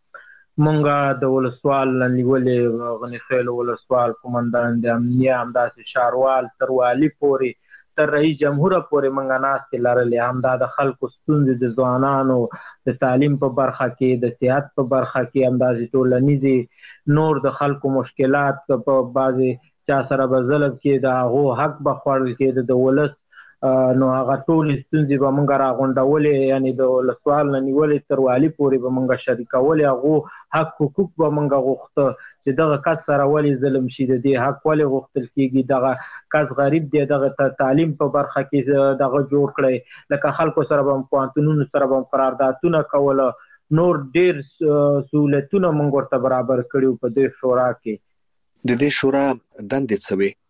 Speaker 11: مونږ د ولسوال نه نیولې، غني خیل ولسوال، قومندان د امنیه، همداسې ښاروال تر والي پورې تر رئیس جمهوره پورې مونږ ناستې لرلې. همدا د خلکو ستونزې د ځوانانو د تعلیم په برخه کې، د صحت په برخه کې، همداسې ټولنیزې نور د خلکو مشکلات په بعضې چا سره به ظلم کې د هغو حق به خوړل کېده د ولس، نو هغه ټولې ستونزې به مونږ راغونډولې، یعنې د ولسوال نه نیولې تر والي پورې به مونږ شریکولې، هغو حق حقوق به مونږ غوښته چې دغه کس سره ولې ظلم شي، د دې حق ولې غوښتل کېږي، دغه کس غریب دی، دغه تعلیم په برخه کې دغه جوړ کړی، لکه خلکو سره به هم پوهنتونونو سره به هم قراردادونه کوله، نور ډېر سهولتونه مونږ ورته برابر کړي په دې شورا کې.
Speaker 10: د دې شورا دندې څه وي؟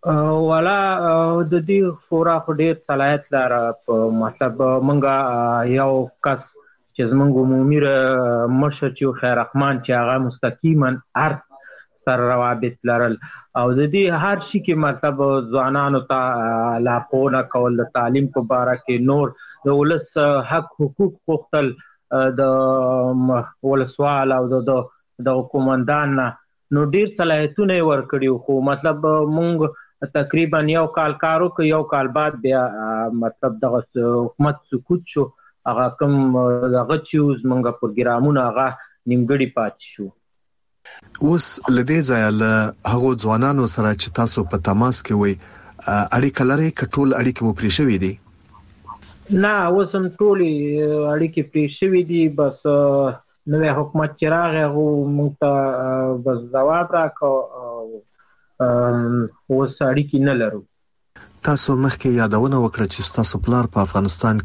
Speaker 11: والا د دې شورا خو ډېر صلاحیت لري، په مطلب مونږ یو کس چې زمونږ عمومي مشر چې خیر رحمان چې هغه مستقیما هر سره روابط لرل او د دې هر شي کې مطلب ځوانانو ته لارښوونه کول، د تعلیم په باره کې، نور د ولس حق حقوق غوښتل د ولسوال او د قومندان نه، نو ډیر صلاحیتونه یې ورکړي، خو مطلب مونږ تقریبا یو کال کار وکړو، یو کال بعد بیا مطلب دغه حکومت سقوط شو، هغه کوم دغه چې زمونږ پروګرامونه هغه نیمګړي پاتې شو.
Speaker 10: اوس له دې ځایه له هغو ځوانانو سره چې تاسو په تماس کې وئ اړیکه لرئ که ټول اړیکې مو پرې شوي دي؟
Speaker 11: نه، اوس هم ټولې اړیکې پرې شوي دي، بس نوی حکومت چې راغی هغو موږ ته بس ځواب راکړ، اوس اړیکې نه لرو.
Speaker 10: تاسو مخکې یادونه وکړه چې ستاسو پلار په افغانستان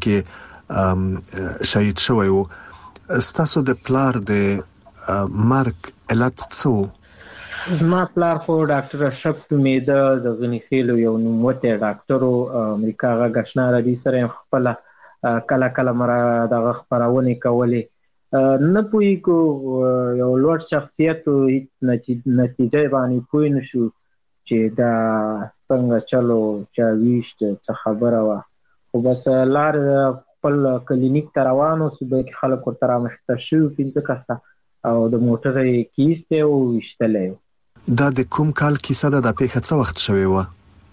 Speaker 10: کې شهید شوی و، ستاسو د پلار د مرګ علت څه و؟
Speaker 11: زما پلار خو ډاکټر اشرف نومېده، د غني خیلو یو نوموتی ډاکټر و، امریکا غږ اشنا رادیو سره یې خپله کله کله مره دغه خپرونې کولې، نه پوهېږو یو لوړ شخصیت و، هېڅ نتیجه باندې پوه نه شو چې دا څنګه چلو، چا ویشت، څه خبره وه، خو بس لار خپل کلینیک ته روانو چې به خلک ورته رامخته شوي پنځه کسه او د موټر یې کیستی او ویشتلی.
Speaker 10: دا د کوم کال کیسه ده؟ دا پیښه څه وخت شوې وه؟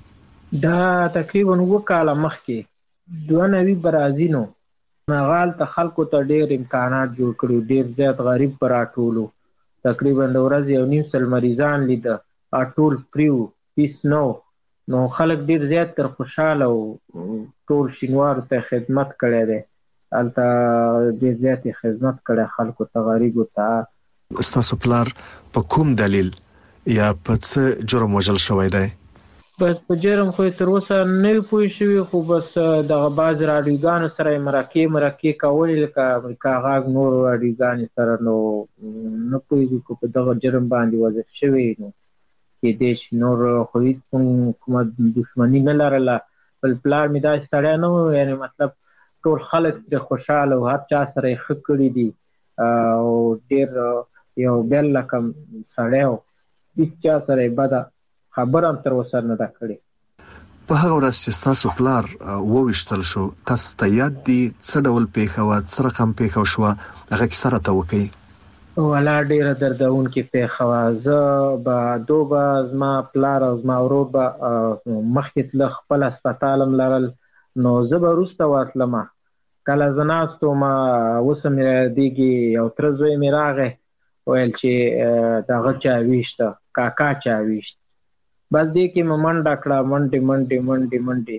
Speaker 11: دا تقریبا اووه کاله مخکې دوه نوي برازینو هغه هلته خلکو ته ډېر امکانات جوړ کړي، ډېر زیات غریب به راټولو. تقریبا د ورځې یو نیم سل مریضان لیده، ټول فری وو، فیس نه و. نو خلک ډېر زیات تر خوشحاله و، ټول شینوارو ته خدمت کړی دی، هلته ډېر زیات یې خدمت کړی خلکو ته، غریبو ته.
Speaker 10: ستاسو پلار په کوم دلیل یا په څه جرم وژل شوی دی؟
Speaker 11: بس په جرم خو تر اوسه نه وي پوه شوي، خو بس دغه بعض راډیوګانو سره یې مرکې مرکې کولې، لکه امریکا غږ نورو راډیوګانې سره. نو نه پوهېږو که په دغه جرم باندې وضع شوی، نو کېدای شي نور خو هېڅ کومه دښمني نه لرله. بل پلار مې داسې سړی نه و، یعنې مطلب ټول خلک ترې خوشحاله و، هر چا سره یې ښه کړي دي او ډېر یو بل لکه سړی و، هېڅ چا سره یې بده خبر هم تر اوسه نه ده کړې.
Speaker 10: په هغه ورځ چې ستاسو پلار وویشتل شو، تاسو ته یاد دي څه ډول پیښه وه، څه رقم پیښه شوه؟ هغه کیسه راته وکړئ.
Speaker 11: والا ډېره دردونکې پیښه وه. زه به دو به زما پلار او زما ورور به مخکې تله، خپل هسپتال هم لرل. نو زه به وروسته ورتلمه. کله زه ناست وم، اوس مې یادېږي یو تره زوی مې راغی، ویل چې دغه چا ویشته، کاکا چا ویشت. بس دې کې مې منډه کړه، منډې منډې منډې منډې.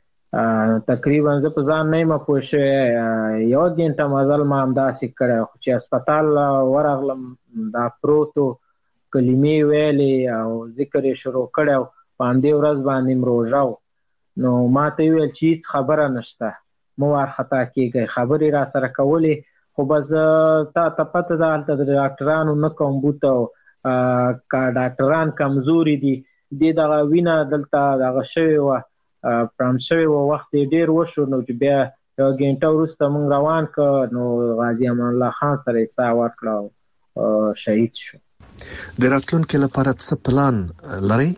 Speaker 11: تقریبا زه په ځان نه یم پوه شوی، یو ګنټه مزل ما همداسې کړی. خو چې هسپتال ورغلم، دا پروت و، کلمې ویلې او ذکر یې شروع کړی و. په همدې ورځ باندې م روژه و. نو ما ته یې ویل چې هېڅ خبره نشته، مه وارخطا کېږئ. خبرې را سره کولې، خو بس تا ته پته ده هلته د ډاکټرانو نه کوم بوته و، که ډاکټران کمزوري دي. دې دغه وینه دلته دغه شوې وه، پرم شوې وه، وخت یې ډېر وشو. نو چې بیا یوه ګنټه وروسته موږ روان کړ، نو غازي امان الله خان سره یې ساه ورکړه او شهید شو.
Speaker 10: د راتلونکي لپاره څه پلان لرئ؟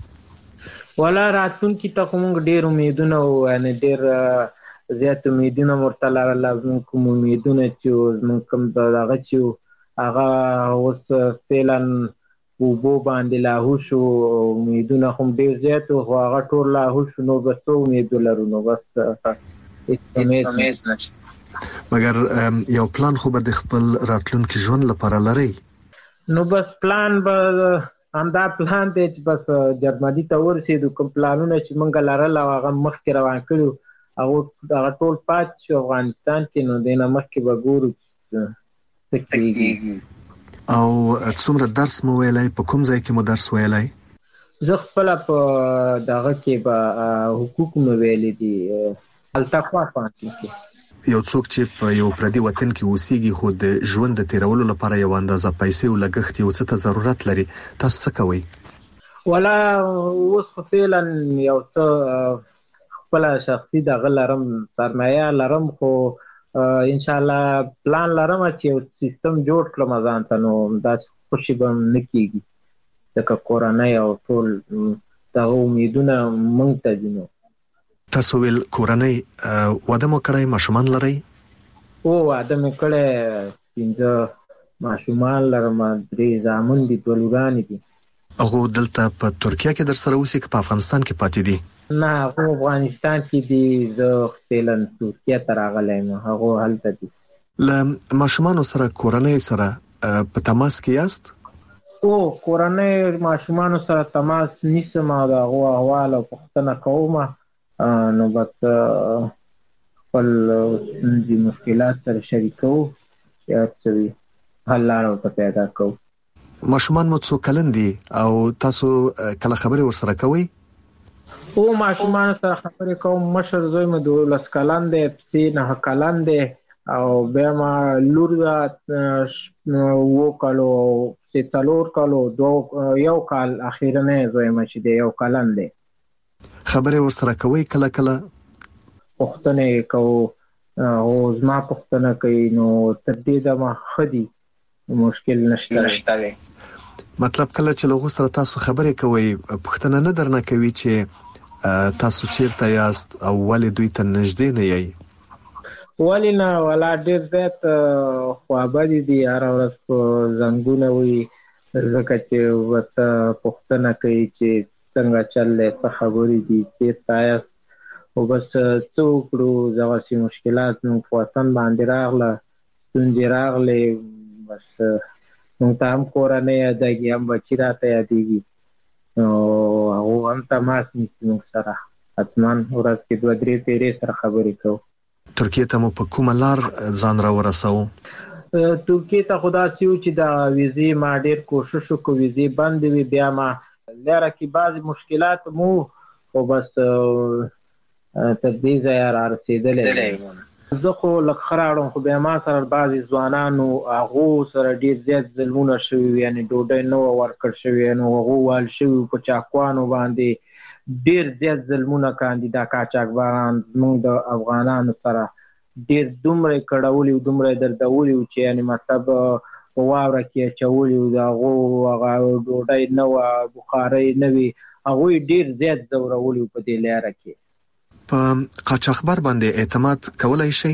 Speaker 11: والا راتلونکي ته خو موږ ډېر امیدونه وو، یعنې ډېر زیات امیدونه مې ورته لرله. زموږ کوم امیدونه چې زموږ کوم دغه چې هغه اوس فعلا اوبو باندې لاهو شو، امیدونه خو ډېر زیات وو، خو هغه ټول لاهو شو. نو بس څه امید ولرو؟ نو بس هېڅ امید نشته.
Speaker 10: مګر یو پلان خو به د خپل راتلونکي ژوند لپاره لرئ؟
Speaker 11: نو بس پلان به همدا پلان دی چې بس جرمني ته ورسېدو. کوم پلانونه چې موږ لرل او هغه مخکې روان کړي، هغه ټول پاتې شو افغانستان کې. نو دې نه مخکې به ګورو څه کېږي.
Speaker 10: او څومره درس مو ویلی؟ په کوم ځای کې مو درس ویلی؟
Speaker 11: زه خپله په دغه کې به حقوق مو ویلی دي، التقوا پوهنتون کې.
Speaker 10: یو څوک چې په یو پردي وطن کې اوسېږي، خو د ژوند د تېرولو لپاره یو اندازه پیسې او لګښت یو څه ته ضرورت لري، تاسو څه کوئ؟
Speaker 11: والا اوس خو فعلا یو څه خپله شخصي دغه لرم، سرمایه لرم، خو انشاءالله پلان لرم چې یو سیستم جوړ کړم ځان ته. نو داسې خوشي به هم نه کېږي، ځکه کورنۍ او ټول دغه امیدونه موږ ته دي. نو
Speaker 10: تاسو ویل کورنۍ، واده مو کړی، ماشومان لرئ؟
Speaker 11: او واده مې کړی، پنځه ماشومان لرم، درې زامن دي، دوه لورانې دي.
Speaker 10: هغو دلته په ترکیه کې در سره اوسي که په افغانستان کې پاتې دي؟
Speaker 11: نه، هغه افغانستان کې دي، زه فعلا ترکیه ته راغلی یم، هغه هلته دي.
Speaker 10: له ماشومانو سره، کورنۍ سره په تماس کې یاست؟
Speaker 11: او کورنۍ ماشومانو سره تماس نیسم او د هغو احوال او پوښتنه کوم. نو بس خپل ستونزې، مشکلات سره شریکوو، چې هر څه وي حل لاره ورته پیدا کوو.
Speaker 10: ماشومان مو څو کلن دي او تاسو کله خبرې ورسره کوئ؟
Speaker 11: او ماشومان سره خبرې کوم. مشر زوی مې دولس کلن دی، پسې نهه کلن دی، او بیا ما لور اووه کالو، پسې څلور کالو، یو کال اخیرنی زوی مې چې دی یو کلن دی.
Speaker 10: خبرې ورسره کوئ کله کله؟
Speaker 11: پوښتنې کوو، او زما پوښتنه کوي. نو تر دې دمه ښه دي، مشکل نشته دی.
Speaker 10: مطلب کله چې له هغو سره تاسو خبرې کوئ، پوښتنه نه درنه کوي چې تاسو چیرته یاست او ولې دوی ته نږدې نه یې؟
Speaker 11: ولې نه ولا ډېر زیات خوابدي دي، هر ورځ په زنګونه وي، ځکه چې ورته پوښتنه کوي چې څنګه چل دی، څه خبرې دي، چېرته یاست، خو بس څه وکړو، دغسې مشکلات زموږ په وطن باندې راغله، ستونزې راغلې، بس موږ ته هم کورنۍ یادېږي، هم بچي راته یادېږي، نو هغو هم تماس نیسي موږ سره، حتما ورځ کې دوه درې پیرې سره خبرې کوو.
Speaker 10: ترکیې ته مو په کومه لار ځان را ورسوو؟
Speaker 11: ترکیې ته خو داسې و چې د ویزې ما ډېر کوشش وکړو، ویزې بندې وې، بیا ما لاره کې بعضې مشکلات مو خو بس تر دې ځایه را رسېدلی زه خو لږ ښه راوړم، خو بیا ما سره بعضې ځوانانو هغو سره ډېر زیات ظلمونه شوي وي، یعنې ډوډۍ نه وه ورکړ شوې، نو هغو وهل شوي وو په چاقوانو باندې، ډېر زیات ظلمونه کاندي دا قاچاقبران زموږ د افغانانو سره ډېر دومره یې کړولي وو، دومره یې دردولي وو چې یعنې مطلب په واوره کې اچولي وو، د هغو هغه ډوډۍ نه وه، بخارۍ نه وي، هغوی ډېر زیات ځورولي وو په دې لاره کې.
Speaker 10: په قاچاقبر باندې اعتماد کولی شئ؟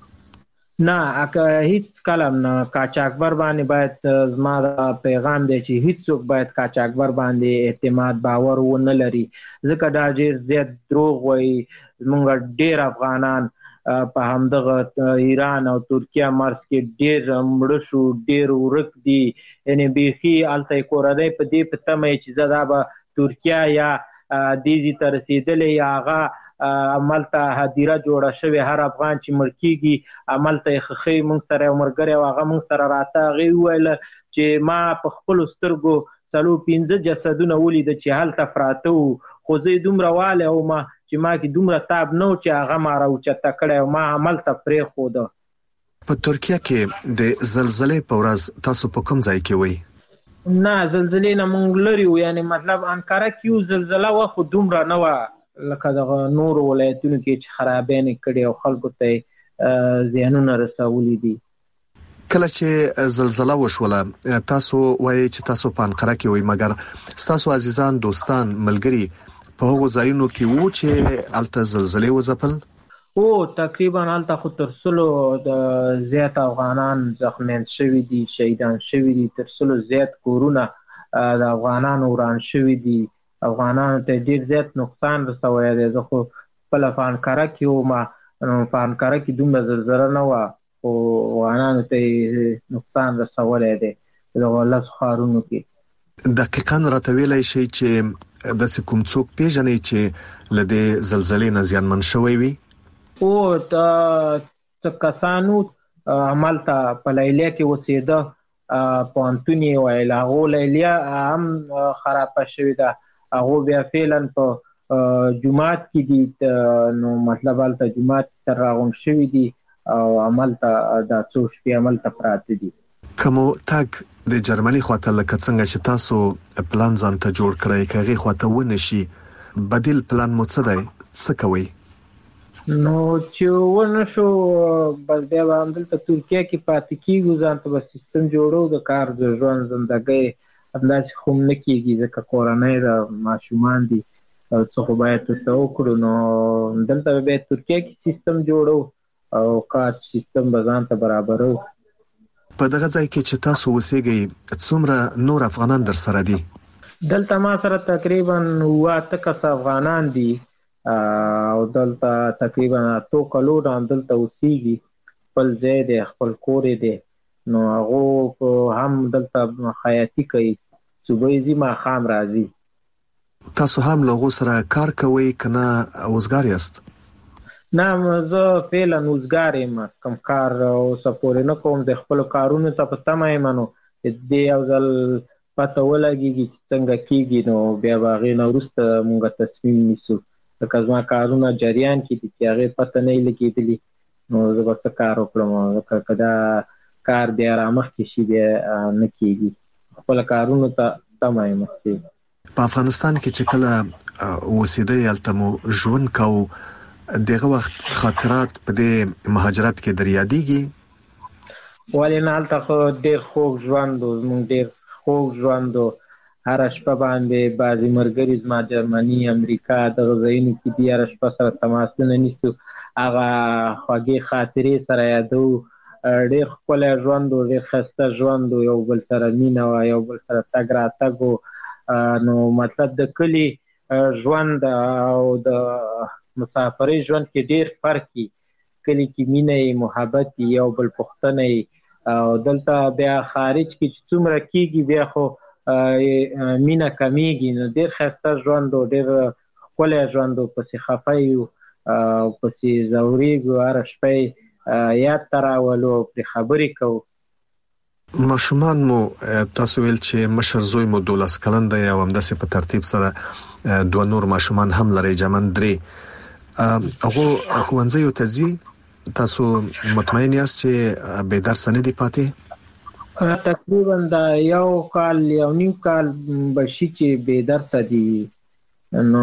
Speaker 11: نه، هیڅ کله نه. قاچاقبر باندې باید زما د پیغام دی چې هیڅوک باید قاچاقبر باندې اعتماد باور ونه لري، ځکه دا ډېر زیات دروغ وایي. زموږ ډېر افغانان په همدغه ایران او ترکیه مرز کې ډېر مړه شو، ډېر ورک دي، یعنې بیخي هلته یې کورنۍ په دې په تمه یې چې زه دا به ترکیه یا دې ځای ته رسېدلی یا هغه عملته هدیره جوړه شوې، هر افغان چې مړ کېږي عملته یې خښوي. موږ سره یو ملګری او هغه موږ سره راته، هغې وویله چې ما په خپلو سترګو څلور پنځه جسدونه ولیده چې هلته پراته وو، خو زه یې دومره والی وم چې ما کې دومره تاب نه و چې هغه ما راوچته کړی او ما هملته پرېښوده.
Speaker 10: په ترکیه کې د زلزلې په ورځ تاسو په کوم ځای کې وئ؟
Speaker 11: نه، زلزلې نه موږ لرې وو، یعنې مطلب انقره کې یو زلزله وه، خو دومره نه وه لکه دغه نورو ولایتونو کې چې خرابیان یې کړي او خلکو ته یې زیانونه رسولي دي.
Speaker 10: کله چې زلزله وشوله تاسو وایئ چې تاسو په انقره کې وئ، مګر ستاسو عزیزان، دوستان، ملګري په هغو ځایونو کې وو چې هلته زلزلې وځپل؟
Speaker 11: او تقریبا هلته خو تر سلو د زیات افغانان زخمیان شوي دي، شهیدان شوي دي، تر سلو زیات کورونه د افغانانو وران شوي دي، افغانانو ته ډېر زیات نقصان رسولی دی. زه خو خپله په انقره کې وم، په انقره کې دومره زلزله نه وه، خو افغانانو ته یې نقصان رسولی دی دغه لسو ښارونو کې.
Speaker 10: دقیقاً راته ویلی شئ چې داسې کوم څوک پیژنئ چې له دې زلزلې نه زیانمن شوی وي؟
Speaker 11: او څه کسانو هملته په لیلیه کې اوسېده، پوهنتون یې ویل، هغو لیلیه هم خرابه شوې ده، هغو بیا فعلا په جومات کې دي، نو مطلب هلته جومات سره راغونډ شوي دي او هملته دا څو شپې هملته پراته دي.
Speaker 10: که مو تګ د جرمني خواته لکه څنګه چې تاسو پلان ځان ته جوړ کړئ، که هغې خواته ونه شي، بدیل پلان مو څه دی؟ څه کوئ؟
Speaker 11: نو چې ونه شو بس بیا به همدلته ترکیه کې پاتې کېږو، ځان ته به سیستم جوړو د کار، د ژوند، زندګۍ همداسې خو هم نه کېږي، ځکه کورنۍ ده، ماشومان دي، څه خو باید ورته وکړو. نو دلته به بیا ترکیه کې سیستم جوړو او کار سیستم به ځان ته برابرو.
Speaker 10: په دغه ځای کې چې تاسو اوسېږئ څومره نور افغانان در سره دي؟
Speaker 11: دلته ما سره تقریبا اووه اته کسه افغانان دي او دلته تقریبا اتو کلونه دلته اوسېږي، خپل ځای دی، خپل کور دی، نو هغو هم دلته خیاطي کوي، صبح یې ځي ماښام راځي.
Speaker 10: تاسو هم له هغو سره کار کوئ که نه وزګار یاست؟
Speaker 11: نه، زه فعلا وزګار یم، کوم کار اوسه پورې نه کوم، د خپلو کارونو ته په تمه یم، نو دې یو ځل پته ولګېږي چې څنګه کېږي، نو بیا به هغې نه وروسته مونږ تصمیم نیسو. لکه زما کارونه جریان کې دي چې هغې پته نه یې لګېدلي، نو زه به څه کار وکړم، ځکه که دا کار بیا رامخکې شي بیا نه کېږي، خپله کارونو ته تمه یم.
Speaker 10: په افغانستان کې چې کله اوسېدئ، هلته مو ژوند کوو، دغه وخت خاطرات په دې مهاجرت کې در یادېږي؟
Speaker 11: ولې نه، هلته خو ډېر خوږ ژوند و، زموږ ډېر خوږ ژوند و، هر شپه باندې بعضی مرګري زما جرمني امریکا د غزاینو کې دی هر شپه سره تماسونه نیسو هغه خوږې خاطرې سره یادو ډېر ښکلی ژوند و ډېر ښایسته ژوند و یو بل سره مینه وه یو بل سره تګ راتګ و نو مطلب د کلي ژوند او د مسافرۍ ژوند کې ډېر فرق وي کلي کې مینه محبت یو بل پوښتنه او دلته بیا خارج کې چې څومره کېږي بیا خو مینه کمیږي نو ډېر ښایسته ژوند و ډېر ښکلی ژوند و پسې خفه یو او پسې ځورېږو هره شپه یاد ته راولو پرې خبرې کوو
Speaker 10: ماشومان مو تاسو ویل چې مشر زوی مو دولس کلن دی او همداسې په ترتیب سره دوه نور ماشومان هم لري جمن درې هغه ښوونځیو ته ځي تاسو مطمئن یاست چې بې درسه نه دي پاتې
Speaker 11: تقریبا دا یو کال یو نیم کال بشي چې بې درسه دي نو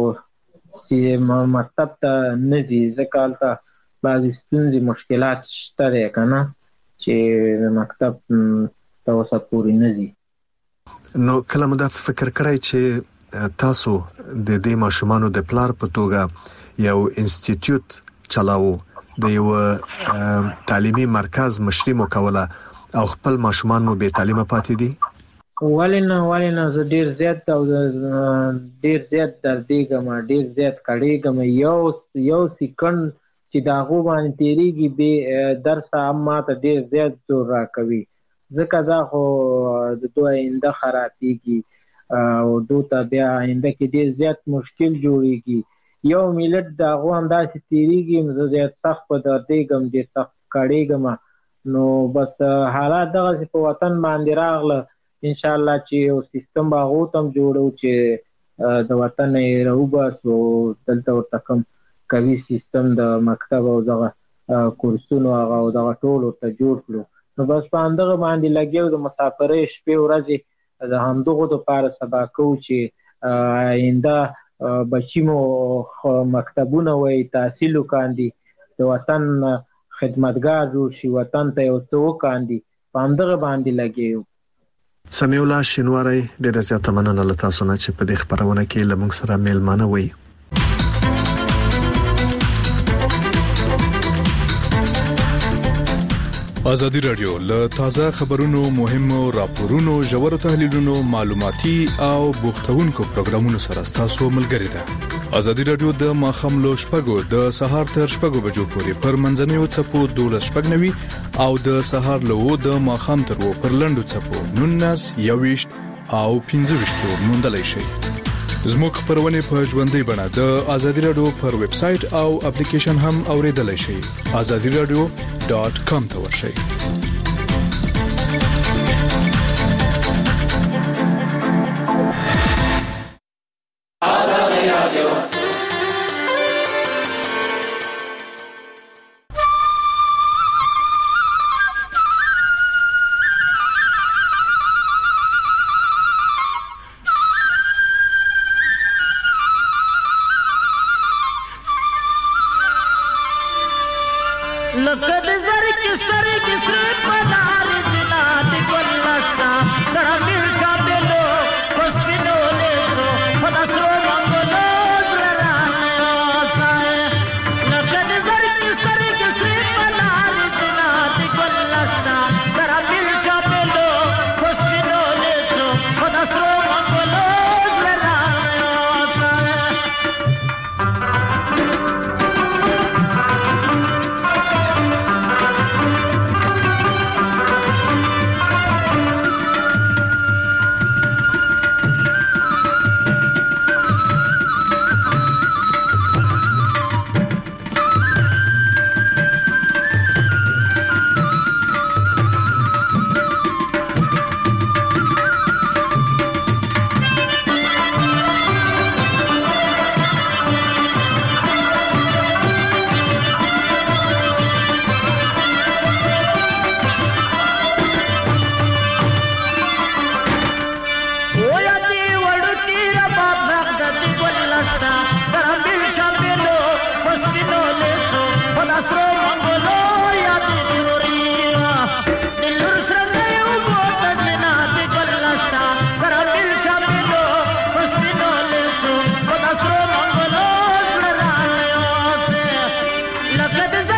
Speaker 11: چې مکتب ته نه ځي ځکه هلته بعضې ستونزې مشکلات شته دی که نه چې مکتب ته اوسه پورې نه ځي
Speaker 10: نو کله مو دا فکر کړی چې تاسو د دې ماشومانو د پلار په توګه یو انسټیټیوټ چلاو د یو تعلیمي مرکز مشري مو کوله او خپل ماشومان مو بې تعلیمه پاتې دي
Speaker 11: ولې نه ولې نه زه ډېر زیات او ډېر زیات دردېږم ډېر زیات کړېږم یو یو سیکنډ چې د هغو باندې تېرېږي بې درسه هم ماته ډېر زیات زور راکوي ځکه دا خو د دوی آینده خرابېږي او دوی ته بیا آینده کې ډېر زیات مشکل جوړېږي یو ملت د هغو همداسې تېرېږي زه زیات سخت په دردېږم ډېر سخت کړېږم نو بس حالات دغسې په وطن باندې راغله انشاءالله چې یو سیستم به هغو ته هم جوړو چې د وطن نه یې راوباسو دلته ورته کوم قوي سیستم د مکتب او دغه کورسونو هغه او دغه ټول ورته جوړ کړو نو بس په همدغه باندې لګیا د مسافرۍ شپې ورځې د همدغو دپاره سبا کوو چې آینده بچي مو مکتبونه وایي تحصیل وکاندي د وطن خدمتګار جوړ شي وطن ته یو څه وکاندي په همدغه باندې لګیا
Speaker 10: سمیع الله شینواری ډېره زیاته مننه له تاسو نه چې په دې خپرونه کې له موږ سره میلمانه وئ
Speaker 12: ازادي رادیو له تازه خبرونو مهمو راپورونو ژورو تحلیلونو معلوماتي او بوختونکو پروګرامونو سره تاسو ملګری ده ازادي رادیو د ماخام لو شپږو د سهار تر شپږو بجو پورې پر منځنوي چپو دولس شپږنوي او د سهار لو د ماخام تر وو پر لندو چپو نونس یويشت او پنځه ویشت موندلای شي زموږ خبرونه په ژوندۍ بڼه د ازادي رادیو پر ویب سټ او اپلیکیشن هم اوریدلای شئ azadi radio dot com ته ورشئ ازادي رادیو
Speaker 13: لقد زرك سرك سرك مدار جنات كلشنا درمل چابلو پسپینو لیسو پدسرو منگلو زلرانو سائے لقد زرك سرك سرك مدار جنات كلشنا درمل چابلو پسپینو لیسو پدسرو منگلو زلرانو سائے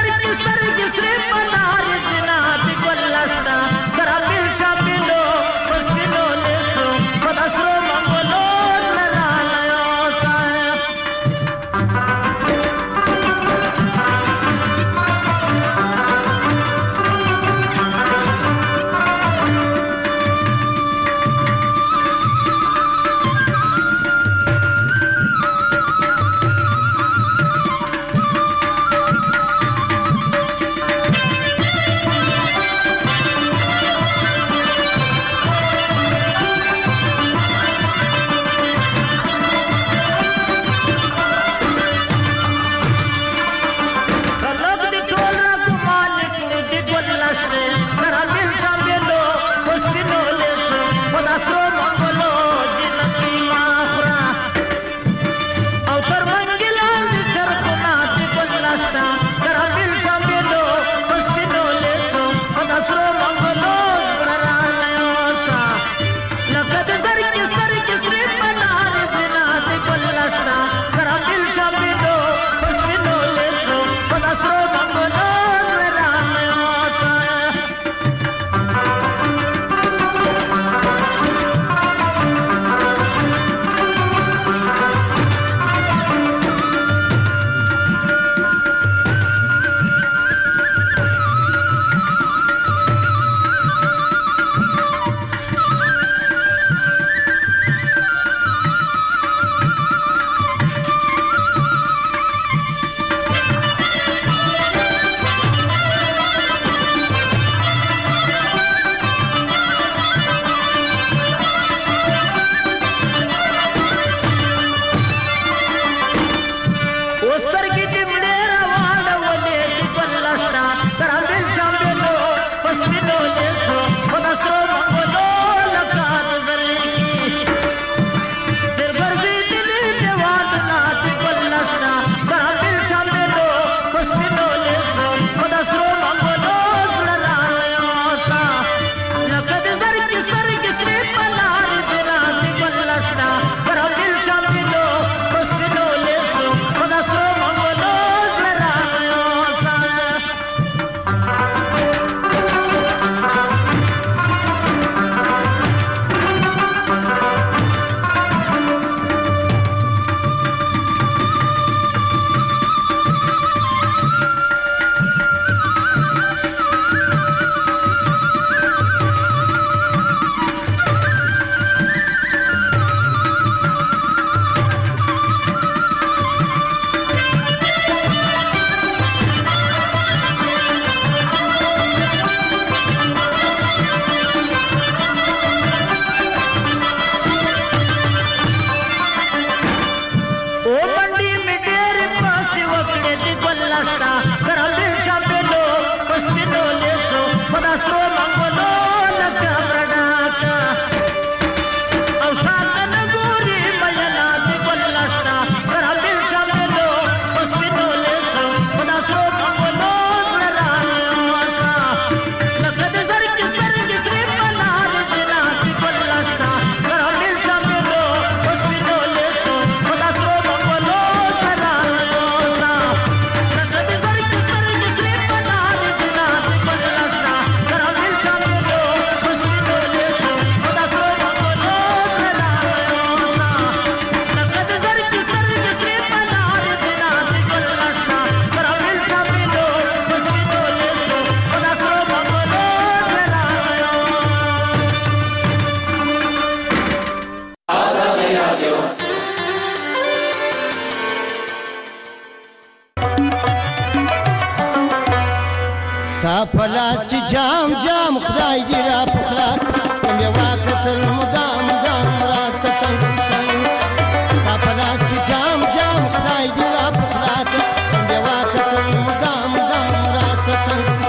Speaker 14: پلاس کی جام جام خدای دی را پخلا می وقت المدام مدام راس څنګ څنګ ستا پلاس کی جام جام خدای دی را پخلا می وقت المدام مدام راس څنګ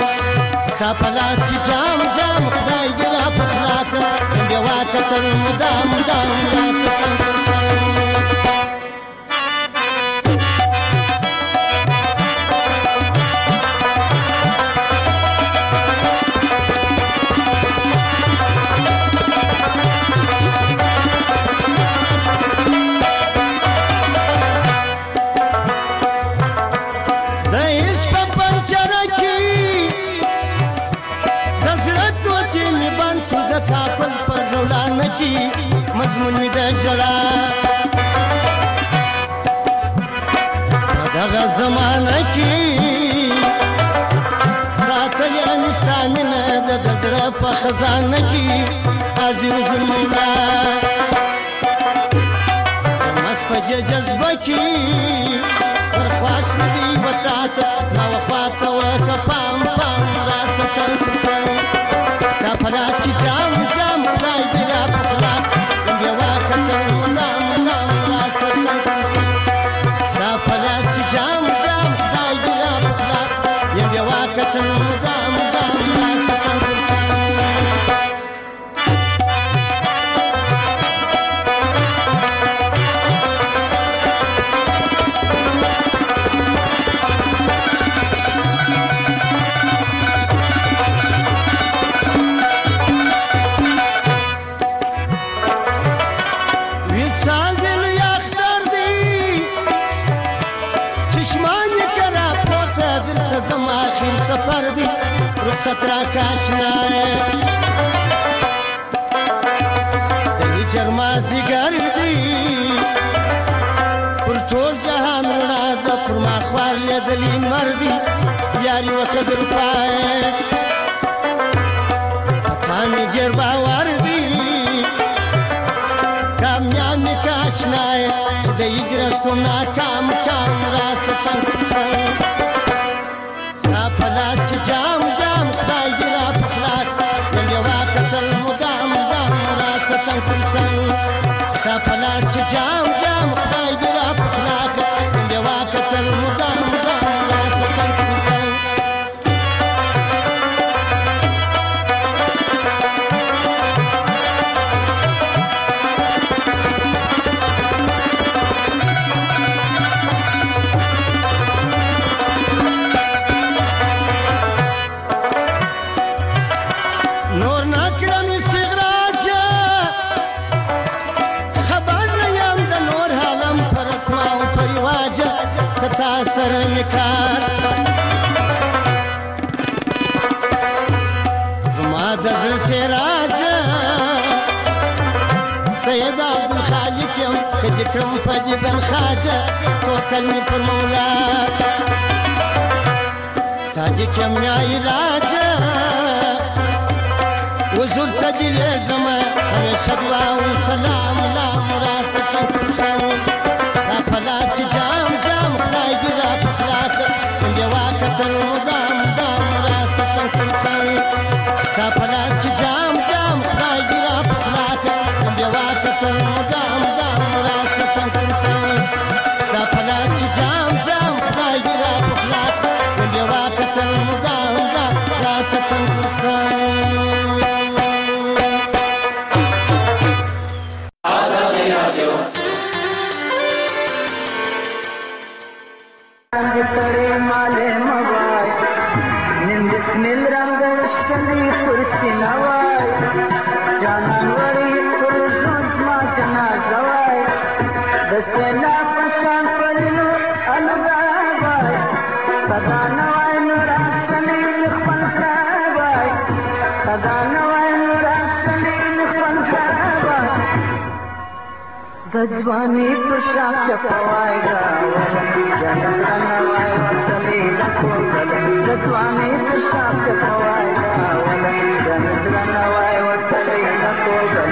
Speaker 14: څنګ ستا پلاس کی جام جام خدای دی را پخلا می وقت المدام مدام راس څنګ Papa کې مضمون می د ژړا په دغه زمانه کې ساتلې مې ستا مینه د زړه په خزانه کې حاضر حضور مولا د مست په جذبه کې درخواست مې دی وتا ته ما وخواته وکه پام پام راسه څنګ پر څنګ ستا په لاس کې جام جام خدای دې را په خلا یم بېوا کتل مدام مدام راسه څنګ پر څنګ ستا په لاس کې جام جام خدای دې را په خلا یم بېوا کتل مدام مدام راسه څنګ پر څنګ سترا کاشنای دې جرما زیګر دی پر ټول جهان رڼا د پر ما خوار لیدلې مردي یاري وکړ پای پتا می جر باور دی کامیاب می کاشنای د هجرت سنا کام کام راس څنګه څنګه ستا پلاس کې جام جام خدای دې را په خلاک یم یوا کتل مدام مدام راسه څنګ پر څنګ ستا پلاس کې جام جام خدای دې را په خلاک یم یوا کتل مدام مدام راسه څنګ پر څنګ سر نکار زما د زړه سراج سید عبدالخالق یم که دې کړم په دیدن خواجه توکل مې پر مولا صادق یم یا علاج حضور ته دې لیږمه همیشه دعا و سلام لام راسه څنګ پر څنګ ستا په لاس کې جام جام خدای دې را په خلاک یم بېوا کتل مدام مدام راسه څنګ پر څنګ ستا په لاس کې جام جام خدای دې را په خلاک یم بېوا کتل مدام مدام راسه څنګ پر څنګ ستا په لاس کې جام جام خدای دې را په خلاک یم بېوا کتل مدام مدام راسه څنګ پر څنګ
Speaker 15: ځواني پر شاخ چپوای جنت نوای وتلی لکوکل ځواني پر شاخ چپوای جنت نوای وتلی لکوکل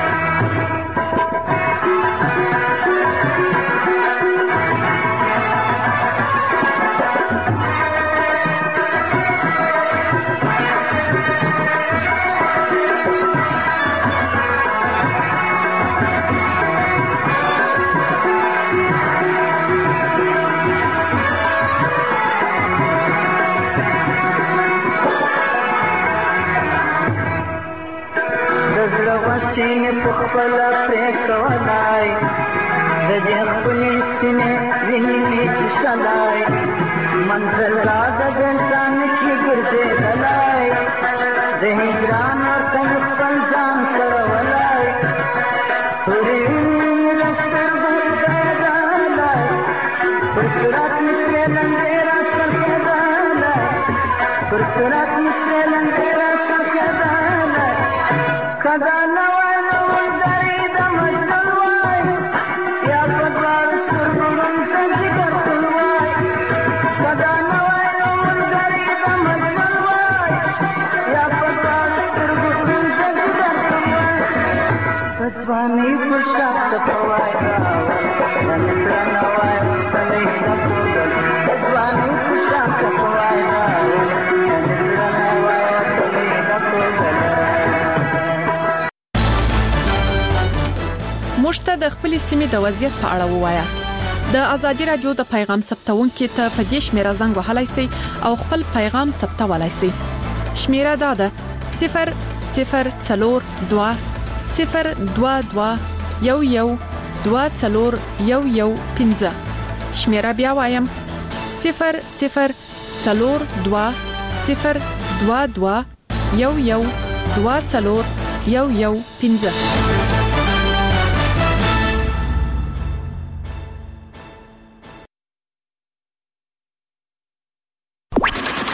Speaker 15: سینې په خپله پرېښودای د دې خپلې سینې وینې مې څښلی منزل را د ګلتان کې ګرځېدلی د هجران ورته مې خپل ځان کړولی سورې وینې مې له سترګو ښکارېدلی پر صورت مې سرې لنډې را څرخېدلی پر صورت مې سرې لنډې را څرخېدلی که دا نه وای نو
Speaker 16: موږ ته د خپل سیمې د وضعیت په اړه ووایاست. د ازادي رادیو د پیغام ثبتونکو ته په دې شمیره زنګ وهلای شئ او خپل پیغام ثبتولای شئ. شمیره دا ده صفر صفر څلور دوه صفر دوه دوه یو یو دوه څلور یو یو پنځه. شمیره بیا وایم صفر صفر څلور دوه صفر دوه دوه یو یو دوه څلور یو یو پنځه.